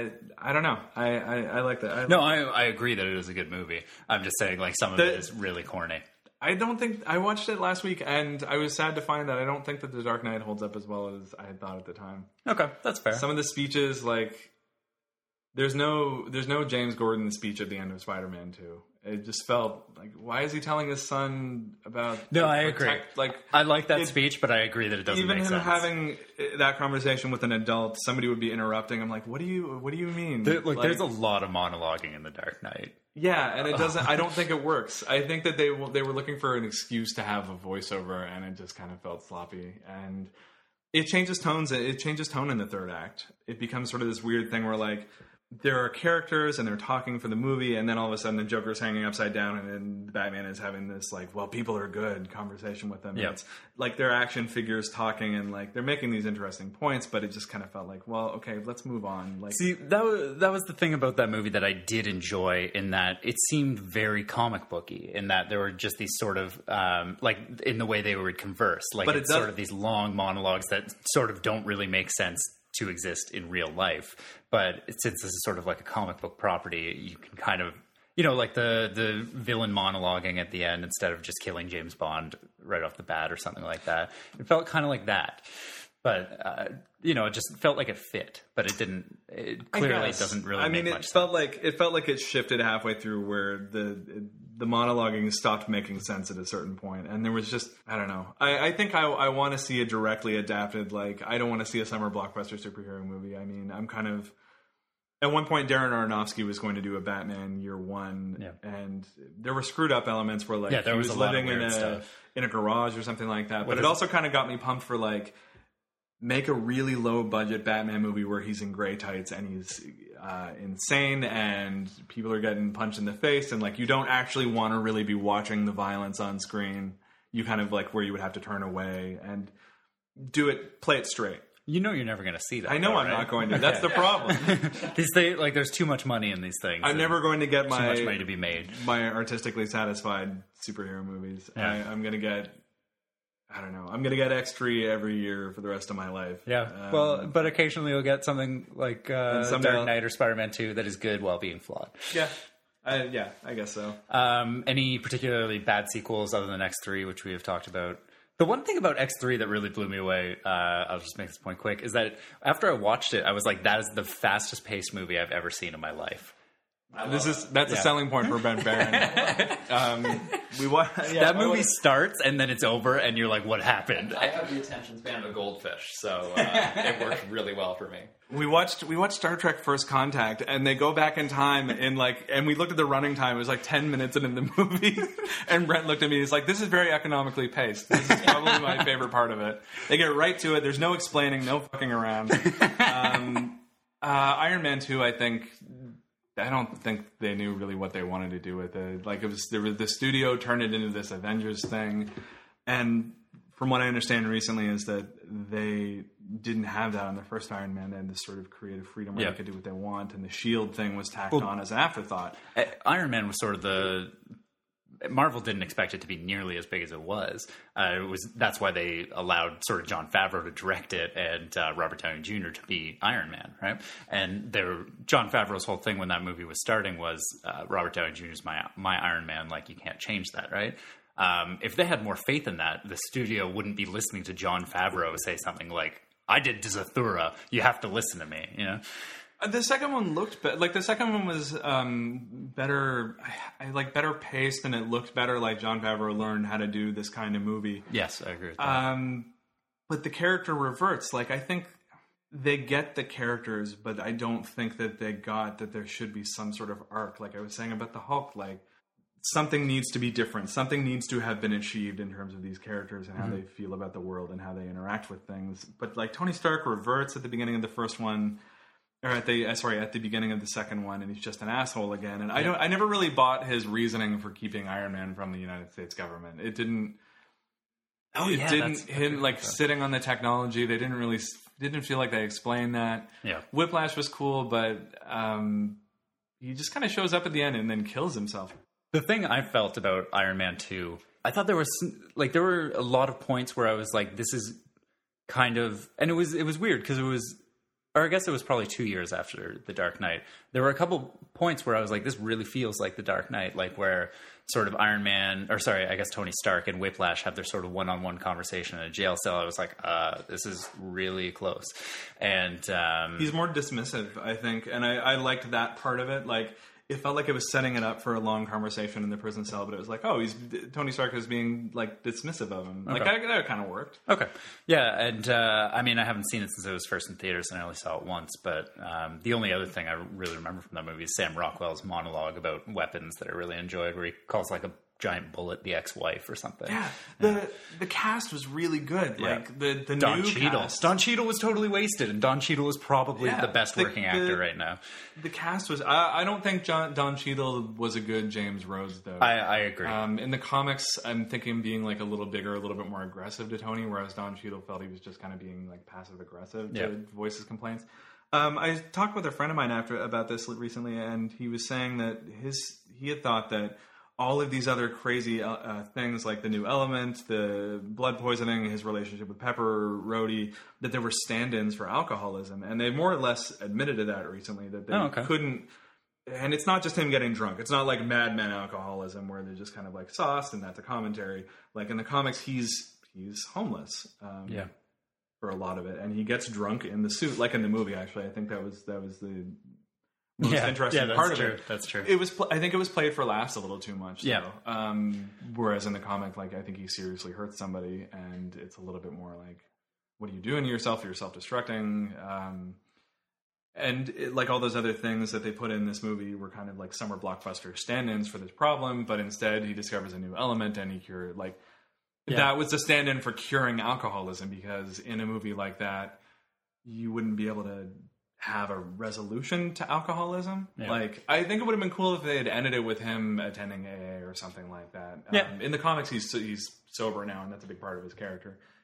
I don't know. I, I, I like that. I No, I, I agree that it is a good movie. I'm just saying, like, some of The- it is really corny. I don't think I watched it last week, and I was sad to find that I don't think that The Dark Knight holds up as well as I had thought at the time. Okay, that's fair. Some of the speeches, like there's no there's no James Gordon speech at the end of Spider-Man two. It just felt like, why is he telling his son about? No, I protect- agree. Like I like that it- speech, but I agree that it doesn't even make him sense. having that conversation with an adult, somebody would be interrupting. I'm like, what do you what do you mean? There, like, there's a lot of monologuing in The Dark Knight. Yeah, and it doesn't. I don't think it works. I think that they will- they were looking for an excuse to have a voiceover, and it just kind of felt sloppy. And it changes tones. It changes tone in the third act. It becomes sort of this weird thing where like there are characters and they're talking for the movie, and then all of a sudden the Joker's hanging upside down, and then Batman is having this like, well, people are good conversation with them. And Yeah. It's like they're action figures talking, and like they're making these interesting points, but it just kind of felt like, well, okay, let's move on. Like, See, that was, that was the thing about that movie that I did enjoy, in that it seemed very comic booky, in that there were just these sort of, um, like, in the way they would converse. Like, But it it's does- sort of these long monologues that sort of don't really make sense to exist in real life. But since this is sort of like a comic book property, you can kind of, you know, like the, the villain monologuing at the end instead of just killing James Bond right off the bat or something like that. It felt kind of like that. But, uh, you know, it just felt like it fit, but it didn't. It clearly I guess. doesn't really I mean, make it much felt sense. like it felt like it shifted halfway through where the the monologuing stopped making sense at a certain point, and there was just I don't know. I, I think I, I want to see a directly adapted. Like I don't want to see a summer blockbuster superhero movie. I mean, I'm kind of. At one point, Darren Aronofsky was going to do a Batman Year One, Yeah. and there were screwed up elements where, like, Yeah, there he was was, a lot of living in weird a stuff. in a garage or something like that. What But it is- also kind of got me pumped for like make a really low budget Batman movie where he's in gray tights and he's uh, insane and people are getting punched in the face, and like you don't actually want to really be watching the violence on screen. You kind of like where you would have to turn away and do it, play it straight. You know you're never going to see that. I know though, I'm right? not going to. That's the problem. These things, like, there's too much money in these things. I'm never going to get too my much money to be made. my artistically satisfied superhero movies. Yeah. I, I'm going to get. I don't know. I'm going to get X three every year for the rest of my life. Yeah. Um, well, but occasionally you'll get something like uh, someday Dark I'll- Knight or Spider-Man two that is good while being flawed. yeah. I, yeah, I guess so. Um, any particularly bad sequels other than X three, which we have talked about? The one thing about X three that really blew me away, uh, I'll just make this point quick, is that after I watched it, I was like, that is the fastest paced movie I've ever seen in my life. This is that's Yeah. a selling point for Ben Barron. um, we wa- yeah, That I movie wanna- starts and then it's over and you're like, what happened? I have the attention span of a goldfish, so uh, it worked really well for me. We watched we watched Star Trek First Contact, and they go back in time and like, and we looked at the running time. It was like ten minutes into the movie, and Brent looked at me. He's like, "This is very economically paced. This is probably my favorite part of it. They get right to it. There's no explaining, no fucking around." Um, uh, Iron Man two, I think. I don't think they knew really what they wanted to do with it. Like it was, there was the studio turned it into this Avengers thing, and from what I understand recently is that they didn't have that on the first Iron Man. They had this sort of creative freedom where Yeah. they could do what they want, and the SHIELD thing was tacked Well- on as an afterthought. Uh, Iron Man was sort of the Marvel didn't expect it to be nearly as big as it was. Uh, it was that's why they allowed sort of Jon Favreau to direct it and uh, Robert Downey Junior to be Iron Man, right? And there, Jon Favreau's whole thing when that movie was starting was uh, Robert Downey Junior's my my Iron Man. Like you can't change that, right? Um, if they had more faith in that, the studio wouldn't be listening to Jon Favreau say something like, "I did Zathura. You have to listen to me," you know. Uh, The second one looked be- like the second one was um, better, I, I like better paced, and it looked better. Like Jon Favreau learned how to do this kind of movie. Yes, I agree with that. Um, but the character reverts. Like I think they get the characters, but I don't think that they got that there should be some sort of arc. Like I was saying about the Hulk, like something needs to be different. Something needs to have been achieved in terms of these characters and how Mm-hmm. they feel about the world and how they interact with things. But like Tony Stark reverts at the beginning of the first one. Or at the uh, sorry, at the beginning of the second one, and he's just an asshole again. And I don't, I never really bought his reasoning for keeping Iron Man from the United States government. It didn't. Oh, it yeah, didn't. that's- Him like that's- sitting on the technology. They didn't really didn't feel like they explained that. Yeah. Whiplash was cool, but um, he just kind of shows up at the end and then kills himself. The thing I felt about Iron Man two, I thought there was like there were a lot of points where I was like, this is kind of, and it was it was weird because it was, or I guess it was probably two years after The Dark Knight. There were a couple points where I was like, this really feels like The Dark Knight, like where sort of Iron Man, or sorry, I guess Tony Stark and Whiplash have their sort of one-on-one conversation in a jail cell. I was like, uh, this is really close. And um, He's more dismissive, I think, and I, I liked that part of it. Like, it felt like it was setting it up for a long conversation in the prison cell, but it was like, oh, he's Tony Stark is being like dismissive of him. Like Okay. that, that kind of worked. Okay. Yeah, and uh, I mean, I haven't seen it since it was first in theaters, and I only saw it once. But um, the only other thing I really remember from that movie is Sam Rockwell's monologue about weapons that I really enjoyed, where he calls like a giant bullet the ex-wife or something. Yeah, the the cast was really good. Yeah. Like the the Don new Cheadle. cast. Don Cheadle was totally wasted, and Don Cheadle is probably Yeah, the best the- working the- actor right now. The cast was. I, I don't think John, Don Cheadle was a good James Rose though. I, I agree. Um, in the comics, I'm thinking being like a little bigger, a little bit more aggressive to Tony, whereas Don Cheadle felt he was just kind of being like passive aggressive to Yeah. voice his complaints. Um, I talked with a friend of mine after about this recently, and he was saying that his he had thought that all of these other crazy uh, uh, things like the new element, the blood poisoning, his relationship with Pepper, Rhodey, that there were stand-ins for alcoholism, and they more or less admitted to that recently that they Oh, okay. couldn't. And it's not just him getting drunk. It's not like Mad Men alcoholism where they're just kind of like sauced and that's a commentary. Like in the comics, he's he's homeless. Um, Yeah. For a lot of it, and he gets drunk in the suit, like in the movie. Actually, I think that was that was the most yeah, interesting yeah, that's part true. of it. That's true. It was. Pl- I think it was played for laughs a little too much. Yeah. Though. Um, whereas in the comic, like I think he seriously hurts somebody, and it's a little bit more like, "What are you doing to yourself? You're self-destructing." Um, and it, like all those other things that they put in this movie were kind of like summer blockbuster stand-ins for this problem, but instead he discovers a new element and he cure like Yeah. that was the stand-in for curing alcoholism, because in a movie like that, you wouldn't be able to have a resolution to alcoholism. Yeah. Like, I think it would have been cool if they had ended it with him attending A A or something like that. Yeah. Um, in the comics, he's he's sober now, and that's a big part of his character.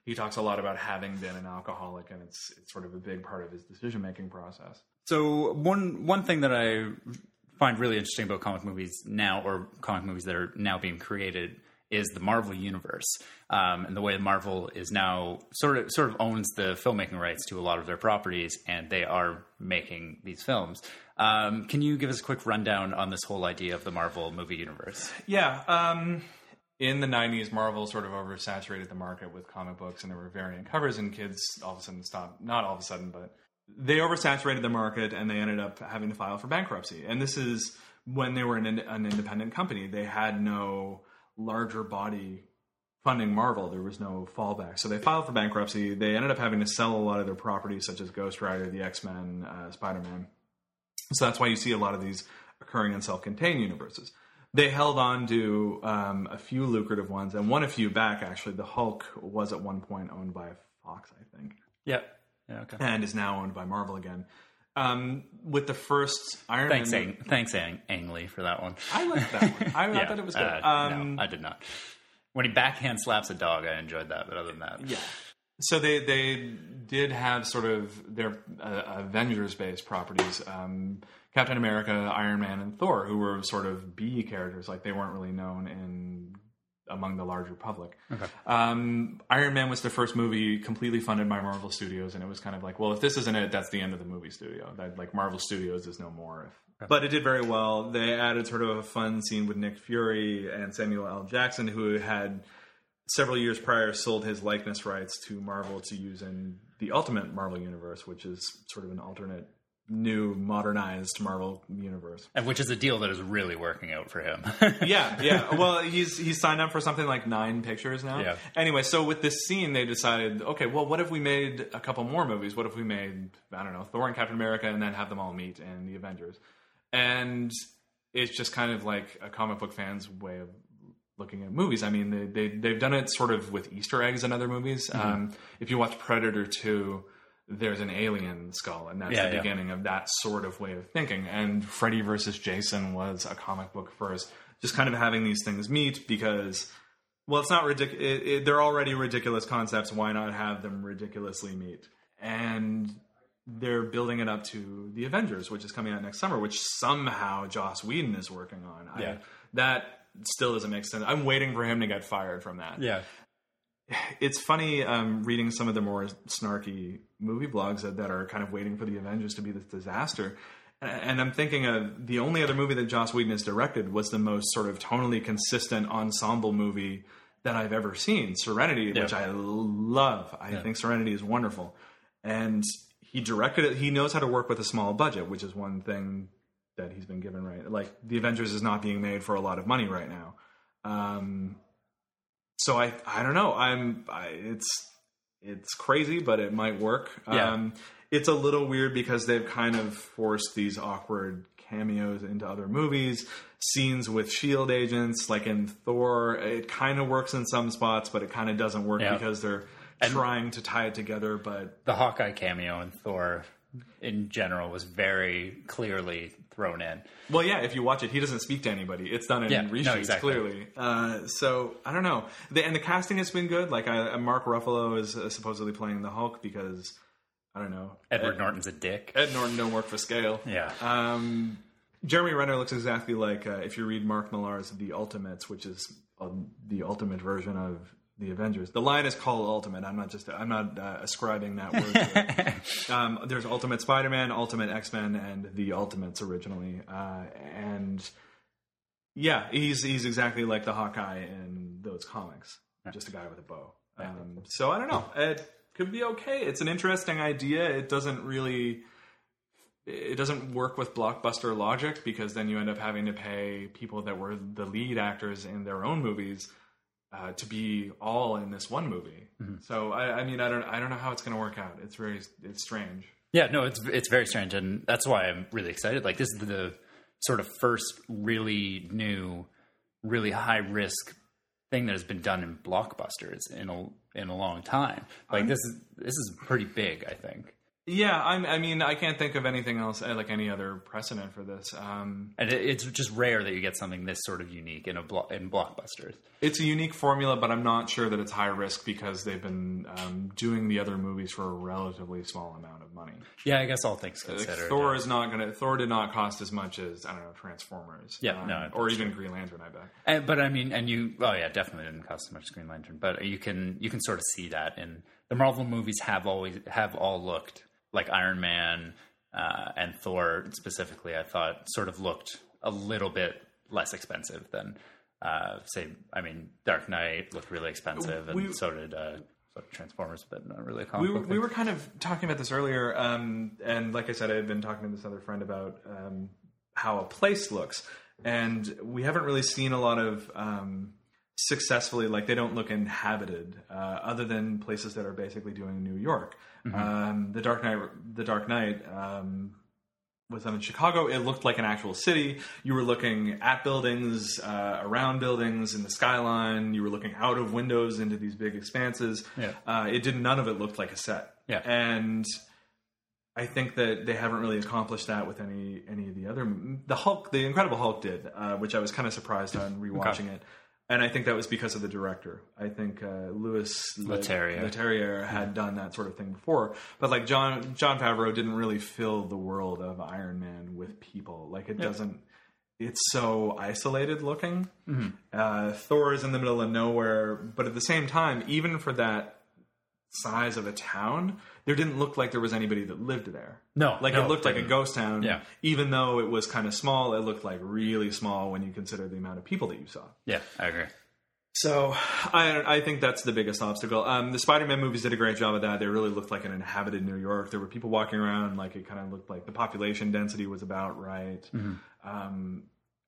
he talks a lot about having been an alcoholic, and it's it's sort of a big part of his decision making process. So one one thing that I find really interesting about comic movies now, or comic movies that are now being created, is the Marvel universe, um, and the way Marvel is now sort of sort of owns the filmmaking rights to a lot of their properties, and they are making these films. Um, can you give us a quick rundown on this whole idea of the Marvel movie universe? Yeah. Um, in the nineties, Marvel sort of oversaturated the market with comic books, and there were variant covers, and kids all of a sudden stopped. Not all of a sudden, but they oversaturated the market, and they ended up having to file for bankruptcy. And this is when they were an, an independent company. They had no larger body funding Marvel. There was no fallback. So they filed for bankruptcy. They ended up having to sell a lot of their properties, such as Ghost Rider, the X-Men, uh, Spider-Man. So that's why you see a lot of these occurring in self-contained universes. They held on to um, a few lucrative ones and won a few back, actually. The Hulk was at one point owned by Fox, I think. Yeah. Yeah, okay. And is now owned by Marvel again. Um, with the first Iron Thanks, Man... Ang- thanks, Ang- Ang Lee, for that one. I liked that one. I, yeah, I thought it was good. Uh, um, no, I did not. When he backhand slaps a dog, I enjoyed that, but other than that... Yeah. So they, they did have sort of their uh, Avengers-based properties. Um, Captain America, Iron Man, and Thor, who were sort of B characters. Like, they weren't really known in among the larger public. Okay. Um, Iron Man was the first movie completely funded by Marvel Studios, and it was kind of like, well, if this isn't it, that's the end of the movie studio. That, like, Marvel Studios is no more. If, okay. But it did very well. They added sort of a fun scene with Nick Fury and Samuel L. Jackson, who had several years prior sold his likeness rights to Marvel to use in the Ultimate Marvel Universe, which is sort of an alternate, new, modernized Marvel universe. And which is a deal that is really working out for him. yeah, yeah. Well, he's he's signed up for something like nine pictures now. Yeah. Anyway, so with this scene, they decided, okay, well, what if we made a couple more movies? What if we made, I don't know, Thor and Captain America, and then have them all meet in the Avengers? And it's just kind of like a comic book fan's way of looking at movies. I mean, they, they, they've done it sort of with Easter eggs in other movies. Mm-hmm. Um, if you watch Predator two, there's an alien skull, and that's yeah, the yeah. beginning of that sort of way of thinking. And Freddy versus Jason was a comic book first, just kind of having these things meet because, well, it's not ridiculous. It, it, they're already ridiculous concepts. Why not have them ridiculously meet? And they're building it up to the Avengers, which is coming out next summer, which somehow Joss Whedon is working on. Yeah. I, that still doesn't make sense. I'm waiting for him to get fired from that. Yeah. It's funny um, reading some of the more snarky movie blogs that, that are kind of waiting for the Avengers to be this disaster. And, and I'm thinking of the only other movie that Joss Whedon has directed was the most sort of tonally consistent ensemble movie that I've ever seen, Serenity, yeah. which I love. I yeah. think Serenity is wonderful. And he directed it. He knows how to work with a small budget, which is one thing that he's been given right. Like, the Avengers is not being made for a lot of money right now. Um, so I, I don't know. I'm, I, it's, it's crazy, but it might work. Yeah. Um, it's a little weird because they've kind of forced these awkward cameos into other movies, scenes with SHIELD agents, like in Thor. It kind of works in some spots, but it kind of doesn't work yeah. because they're and trying to tie it together. But the Hawkeye cameo in Thor in general was very clearly thrown in. Well, yeah, if you watch it, he doesn't speak to anybody. It's done in yeah, reshoots, no, exactly. clearly. Uh, so, I don't know. The, and the casting has been good. Like, I, Mark Ruffalo is uh, supposedly playing the Hulk because, I don't know. Edward Ed, Norton's a dick. Ed Norton don't work for scale. Yeah. Um, Jeremy Renner looks exactly like, uh, if you read Mark Millar's The Ultimates, which is uh, the ultimate version of the Avengers. The line is called Ultimate. I'm not just I'm not uh, ascribing that word to it. Um, there's Ultimate Spider-Man, Ultimate X-Men, and the Ultimates originally. Uh, and yeah, he's he's exactly like the Hawkeye in those comics. Just a guy with a bow. Um, so I don't know. It could be okay. It's an interesting idea. It doesn't really it doesn't work with blockbuster logic because then you end up having to pay people that were the lead actors in their own movies Uh, to be all in this one movie. Mm-hmm. So I, I mean, I don't, I don't know how it's going to work out. It's very, it's strange. Yeah, no, it's it's very strange, and that's why I'm really excited. Like, this is the sort of first really new, really high risk thing that has been done in blockbusters in a in a long time. Like, I'm, this is this is pretty big, I think. Yeah, I'm, I mean, I can't think of anything else, uh, like any other precedent for this. Um, And it, it's just rare that you get something this sort of unique in a blo- in blockbusters. it's a unique formula, but I'm not sure that it's high risk because they've been um, doing the other movies for a relatively small amount of money. Yeah, I guess all things Like, considered. Thor yeah. is not going to. Thor did not cost as much as I don't know Transformers. Yeah, um, no, or that's even Green Lantern. I bet. And, but I mean, and you, oh yeah, definitely didn't cost as much as Green Lantern. But you can you can sort of see that in the Marvel movies have always have all looked like Iron Man uh, and Thor specifically. I thought sort of looked a little bit less expensive than uh, say. I mean, Dark Knight looked really expensive, and We- so did uh, so did Transformers, but not really a We comic were, book we thing. were kind of talking about this earlier, um, and like I said, I had been talking to this other friend about um, how a place looks, and we haven't really seen a lot of um, successfully, like they don't look inhabited, uh, other than places that are basically doing New York. Mm-hmm. Um, the Dark Knight, the Dark Knight. Um, was done in Chicago. It looked like an actual city. You were looking at buildings, uh, around buildings, in the skyline. You were looking out of windows into these big expanses. Yeah. Uh, it did none of it looked like a set. Yeah. And I think that they haven't really accomplished that with any any of the other. The Hulk, the Incredible Hulk did, uh, which I was kind of surprised on rewatching Okay. it. And I think that was because of the director. I think uh, Louis Leterrier. Leterrier had done that sort of thing before, but like John John Favreau didn't really fill the world of Iron Man with people. Like it Yeah. doesn't. It's so isolated looking. Mm-hmm. Uh, Thor is in the middle of nowhere, but at the same time, even for that size of a town, there didn't look like there was anybody that lived there. No, Like no, it looked like a didn't. ghost town. Yeah. Even though it was kind of small, it looked like really small when you consider the amount of people that you saw. Yeah, I agree. So I I think that's the biggest obstacle. Um, the Spider-Man movies did a great job of that. They really looked like an inhabited New York. There were people walking around. Like it kind of looked like the population density was about right. Mm-hmm. Um,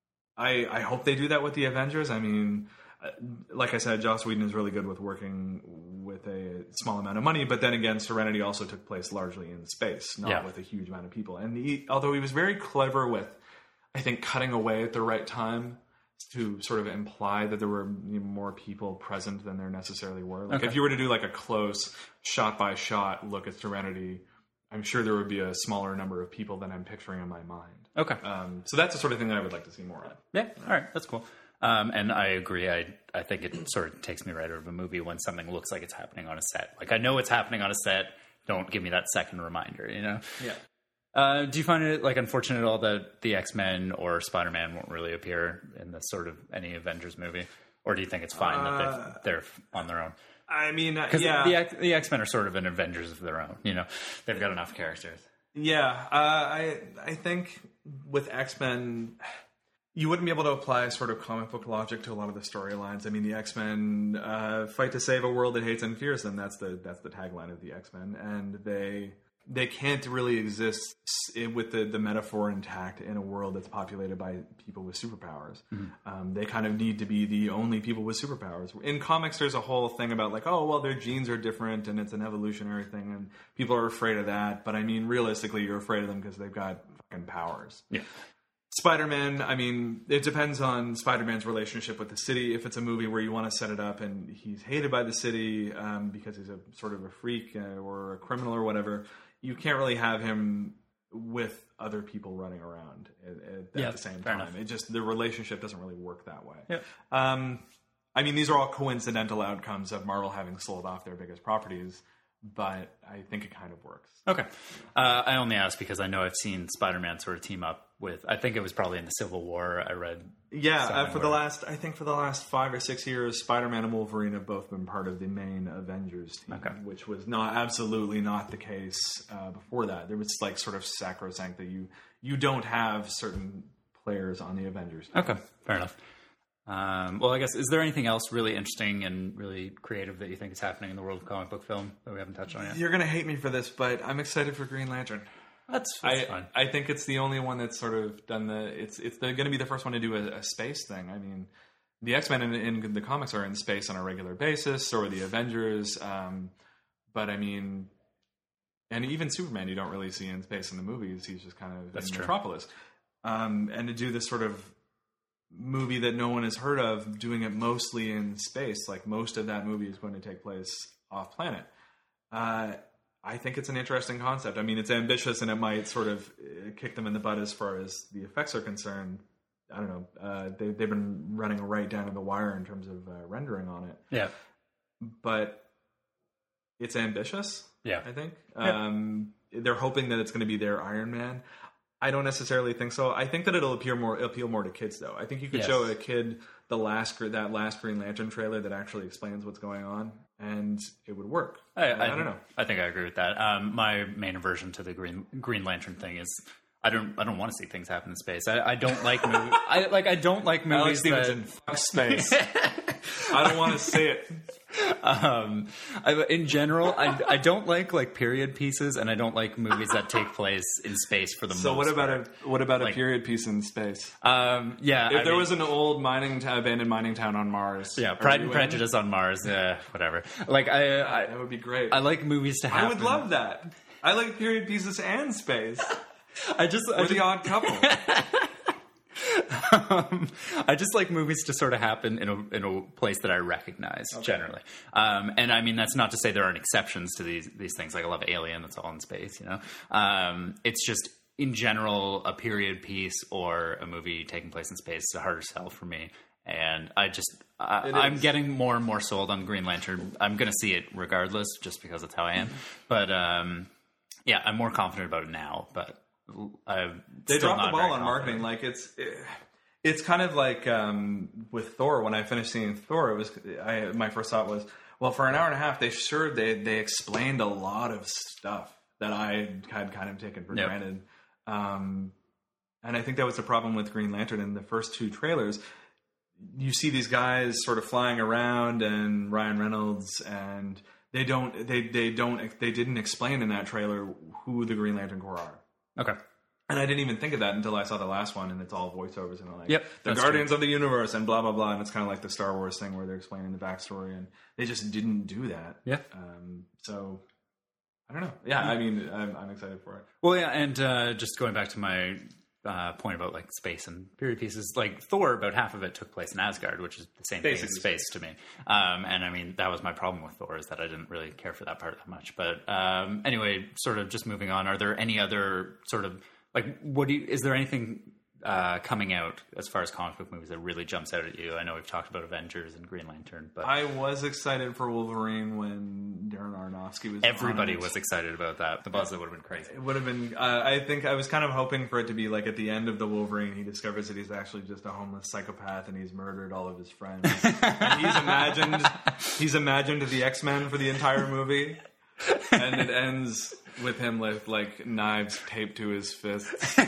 I I hope they do that with the Avengers. I mean, uh, like I said, Joss Whedon is really good with working with a small amount of money. But then again, Serenity also took place largely in space, not Yeah. with a huge amount of people. And he, although he was very clever with, I think, cutting away at the right time to sort of imply that there were more people present than there necessarily were. Like Okay. if you were to do like a close shot by shot look at Serenity, I'm sure there would be a smaller number of people than I'm picturing in my mind. Okay. Um, so that's the sort of thing that I would like to see more of. Yeah, all right, that's cool. Um, and I agree. I I think it sort of takes me right out of a movie when something looks like it's happening on a set. Like I know it's happening on a set. Don't give me that second reminder. You know. Yeah. Uh, do you find it like unfortunate at all that the X-Men or Spider-Man won't really appear in the sort of any Avengers movie, or do you think it's fine that Uh, they've, they're on their own? I mean, uh, Because yeah. the X- the X-Men are sort of an Avengers of their own. You know, they've got enough characters. Yeah, uh, I I think with X-Men, you wouldn't be able to apply sort of comic book logic to a lot of the storylines. I mean, the X-Men uh, fight to save a world that hates and fears them. That's the that's the tagline of the X-Men, and they they can't really exist with the, the metaphor intact in a world that's populated by people with superpowers. Mm-hmm. Um, they kind of need to be the only people with superpowers. In comics, there's a whole thing about like, oh, well, their genes are different and it's an evolutionary thing and people are afraid of that. But I mean, realistically, you're afraid of them because they've got fucking powers. Yeah. Spider-Man, I mean, it depends on Spider-Man's relationship with the city. If it's a movie where you want to set it up and he's hated by the city um, because he's a sort of a freak uh, or a criminal or whatever, you can't really have him with other people running around at, at, Yeah, at the same fair time. enough. It just, the relationship doesn't really work that way. Yep. Um, I mean, these are all coincidental outcomes of Marvel having sold off their biggest properties, but I think it kind of works. Okay. Uh, I only ask because I know I've seen Spider-Man sort of team up with, I think it was probably in the Civil War. I read. Yeah, uh, something for the where- last, I think for the last five or six years, Spider-Man and Wolverine have both been part of the main Avengers team, Okay. which was not absolutely not the case uh, before that. There was like sort of sacrosanct that you you don't have certain players on the Avengers team. Okay, fair enough. Um, well, I guess, is there anything else really interesting and really creative that you think is happening in the world of comic book film that we haven't touched on yet? You're gonna hate me for this, but I'm excited for Green Lantern. That's, that's I fine. I think it's the only one that's sort of done the. It's it's going to be the first one to do a, a space thing. I mean, the X-Men in, in the comics are in space on a regular basis, or the Avengers. Um, but I mean, and even Superman, you don't really see in space in the movies. He's just kind of That's in true. Metropolis. Um, and to do this sort of movie that no one has heard of, doing it mostly in space, like most of that movie is going to take place off planet. Uh, I think it's an interesting concept. I mean, it's ambitious and it might sort of uh, kick them in the butt as far as the effects are concerned. I don't know. Uh, they, they've been running right down to the wire in terms of uh, rendering on it. Yeah. But it's ambitious, yeah. I think. Um, yeah. They're hoping that it's going to be their Iron Man. I don't necessarily think so. I think that it'll appear more appeal more to kids, though. I think you could yes. show a kid the last that last Green Lantern trailer that actually explains what's going on, and it would work. I, I, I don't know. I think I agree with that. Um, my main aversion to the Green Green Lantern thing is I don't I don't want to see things happen in space. I, I don't like movies. I like I don't like movies Alex that in fuck space. I don't want to say it. Um, I, in general, I, I don't like like period pieces, and I don't like movies that take place in space for the So most what about part. a what about Like- a period piece in space? Um, yeah, If I there mean- was an old mining t- abandoned mining town on Mars, yeah, are Pride you and in? Prejudice on Mars, yeah, whatever. Like I, I, That would be great. I like movies to happen. I would love that. I like period pieces and space. I just, I We're just the odd couple. um, I just like movies to sort of happen in a in a place that I recognize generally. Um, and I mean that's not to say there aren't exceptions to these these things. Like I love Alien, that's all in space. You know, um, it's just in general a period piece or a movie taking place in space is a harder sell for me. And I just I, It I'm is. getting more and more sold on Green Lantern. I'm going to see it regardless, just because that's how I am. But um, yeah, I'm more confident about it now. But I'm They still dropped the not ball very on marketing. confident. Like it's, it, it's kind of like um, with Thor. When I finished seeing Thor, it was I, my first thought was, well, for an hour and a half, they sure they they explained a lot of stuff that I had kind of taken for Yep. granted. Um, and I think that was the problem with Green Lantern in the first two trailers. You see these guys sort of flying around, and Ryan Reynolds, and they don't they they don't they didn't explain in that trailer who the Green Lantern Corps are. Okay. And I didn't even think of that until I saw the last one, and it's all voiceovers and like Yep, the that's Guardians of the Universe and blah blah blah, and it's kind of like the Star Wars thing where they're explaining the backstory, and they just didn't do that. Yeah. Um, so I don't know. Yeah, I mean, I'm, I'm excited for it. Well, yeah, and uh, just going back to my uh, point about like space and period pieces, like Thor, about half of it took place in Asgard, which is the same thing Basically. as space to me. Um, and I mean, that was my problem with Thor, is that I didn't really care for that part that much. But um, anyway, sort of just moving on. Are there any other sort of like what do you? Is there anything uh, coming out as far as comic book movies that really jumps out at you? I know we've talked about Avengers and Green Lantern, but I was excited for Wolverine when Darren Aronofsky was. everybody on it. was excited about that. The buzz that would have been crazy. It would have been. Uh, I think I was kind of hoping for it to be like at the end of the Wolverine, he discovers that he's actually just a homeless psychopath and he's murdered all of his friends. And he's imagined he's imagined the X-Men for the entire movie, and it ends with him with like knives taped to his fists,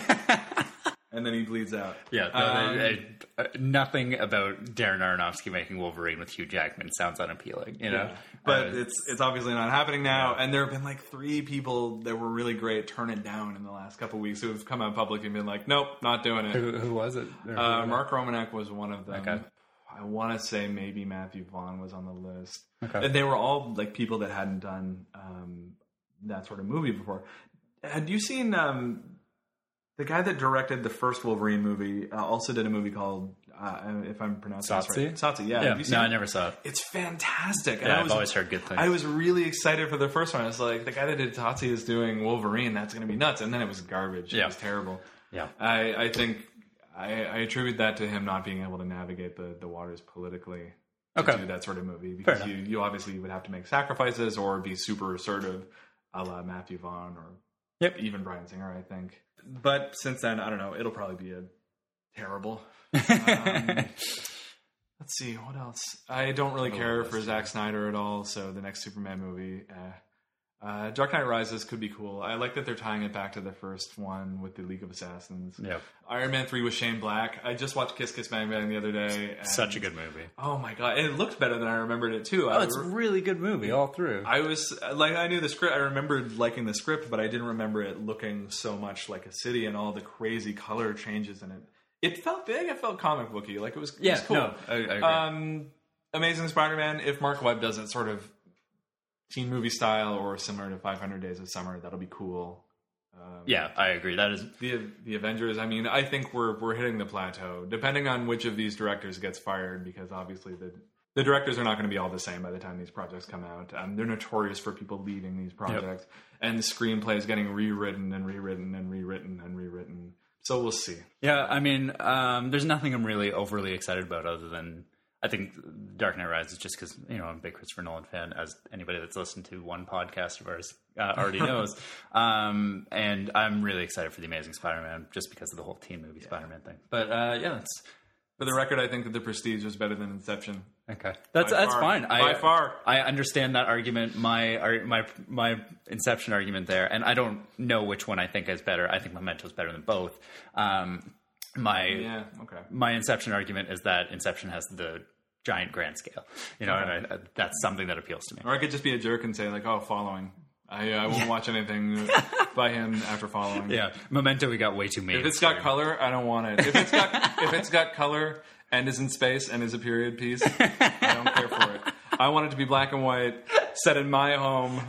and then he bleeds out. Yeah, no, Um, I- I- nothing about Darren Aronofsky making Wolverine with Hugh Jackman sounds unappealing. You know, Yeah. But Uh, it's it's obviously not happening now, and there have been like three people that were really great turn it down in the last couple of weeks who have come out public and been like, "Nope, not doing it." who, who was it? Uh, Mark Romanek was one of them. Okay. I want to say maybe Matthew Vaughn was on the list. Okay. And they were all like people that hadn't done um, that sort of movie before. Had you seen um, the guy that directed the first Wolverine movie? Uh, also did a movie called, uh, if I'm pronouncing this right, Satsi. Yeah, Yeah, have you seen no, it? I never saw it. It's fantastic. And Yeah, I I've was, always heard good things. I was really excited for the first one. I was like, the guy that did Tatsi is doing Wolverine. That's going to be nuts. And then it was garbage. It Yeah. was terrible. Yeah. I, I think I, I attribute that to him not being able to navigate the, the waters politically to Okay. do that sort of movie. Because Fair you, you obviously would have to make sacrifices or be super assertive, a la Matthew Vaughn or Yep. even Bryan Singer, I think. But since then, I don't know. It'll probably be a terrible. Um, let's see, what else? I don't really care for Zack Snyder at all, so the next Superman movie, eh. Uh, Dark Knight Rises could be cool. I like that they're tying it back to the first one with the League of Assassins. Yep. Iron Man three with Shane Black. I just watched Kiss Kiss Bang Bang the other day. And, Such a good movie. oh my god, and it looked better than I remembered it too. Oh, I it's a re- really good movie all through. I was like, I knew the script. I remembered liking the script, but I didn't remember it looking so much like a city and all the crazy color changes in it. It felt big. It felt comic booky. Like it was. It yeah, was cool. no, I, I agree. Um, Amazing Spider-Man. If Mark Webb does it sort of teen movie style or similar to five hundred Days of Summer, that'll be cool. Um, yeah, I agree. That is The the Avengers. I mean, I think we're we're hitting the plateau. Depending on which of these directors gets fired, because obviously the the directors are not going to be all the same by the time these projects come out. Um, they're notorious for people leaving these projects, yep. and the screenplay is getting rewritten and rewritten and rewritten and rewritten. So we'll see. Yeah, I mean, um, there's nothing I'm really overly excited about other than I think Dark Knight Rises, just because, you know, I'm a big Christopher Nolan fan, as anybody that's listened to one podcast of ours uh, already knows. Um, and I'm really excited for The Amazing Spider-Man just because of the whole teen movie yeah. Spider-Man thing. But uh, yeah, that's... For the record, I think that The Prestige was better than Inception. Okay, that's By that's far. fine. By I, far, I understand that argument. My my my Inception argument there, and I don't know which one I think is better. I think Memento's better than both. Um, my yeah, okay. My Inception argument is that Inception has the giant grand scale, you know, okay. and I, that's something that appeals to me. Or I could just be a jerk and say like, "Oh, Following." I, I won't yeah. watch anything by him after Following. Yeah, Memento, we got way too mainstream. If it's got color, I don't want it. If it's got if it's got color and is in space and is a period piece, I don't care for it. I want it to be black and white, set in my home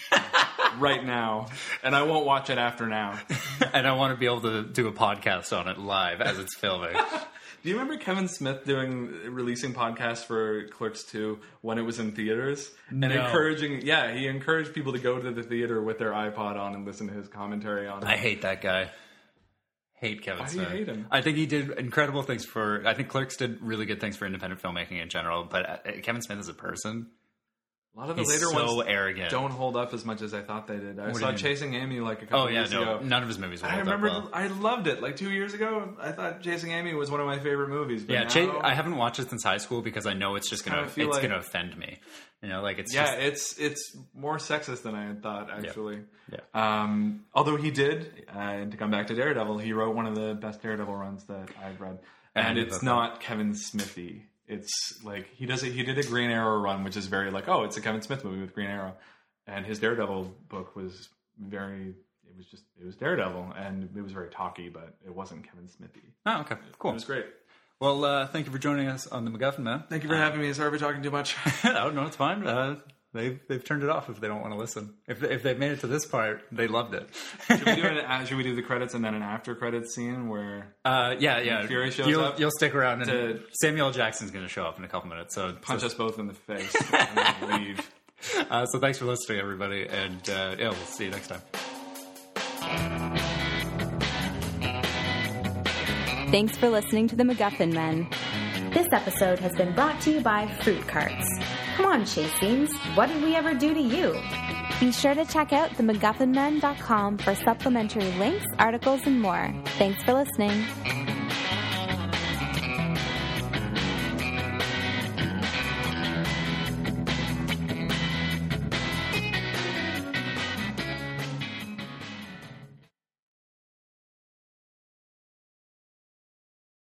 right now, and I won't watch it after now. And I want to be able to do a podcast on it live as it's filming. Do you remember Kevin Smith doing releasing podcasts for Clerks two when it was in theaters and no. encouraging? Yeah, he encouraged people to go to the theater with their iPod on and listen to his commentary on it. I hate that guy. Hate Kevin Why Smith. do you hate him? I think he did incredible things for. I think Clerks did really good things for independent filmmaking in general. But uh, Kevin Smith as a person. A lot of the He's later so ones arrogant. don't hold up as much as I thought they did. I what saw Chasing Amy like a couple oh, of yeah, years no, ago. None of his movies hold I up remember well. I loved it. Like two years ago, I thought Chasing Amy was one of my favorite movies. But yeah, now, Ch- I haven't watched it since high school because I know it's just gonna it's like, gonna offend me. You know, like it's yeah, just, it's it's more sexist than I had thought actually. Yeah. yeah. Um, although he did, uh, and to come back to Daredevil, he wrote one of the best Daredevil runs that I've read, and, and it's not Kevin Smithy. It's like he does it. He did a Green Arrow run, which is very like, oh, it's a Kevin Smith movie with Green Arrow. And his Daredevil book was very, it was just, it was Daredevil, and it was very talky, but it wasn't Kevin Smithy. Oh, okay, cool. It was great. Well, uh, thank you for joining us on the MacGuffin Man. Thank you for uh, having me. Sorry for talking too much. Oh, no, it's fine. Uh, they've they've turned it off if they don't want to listen. If if they've made it to this part, they loved it. Should we do an, should we do the credits and then an after credits scene where? Uh, yeah, yeah. Fury shows you'll, up. You'll stick around, and to Samuel L. Jackson's going to show up in a couple minutes. So punch so, us both in the face and then leave. Uh, so thanks for listening, everybody, and uh, yeah, we'll see you next time. Thanks for listening to the MacGuffin Men. This episode has been brought to you by Fruit Carts. Come on, Chase Scenes, what did we ever do to you? Be sure to check out the MacGuffin Men dot com for supplementary links, articles, and more. Thanks for listening.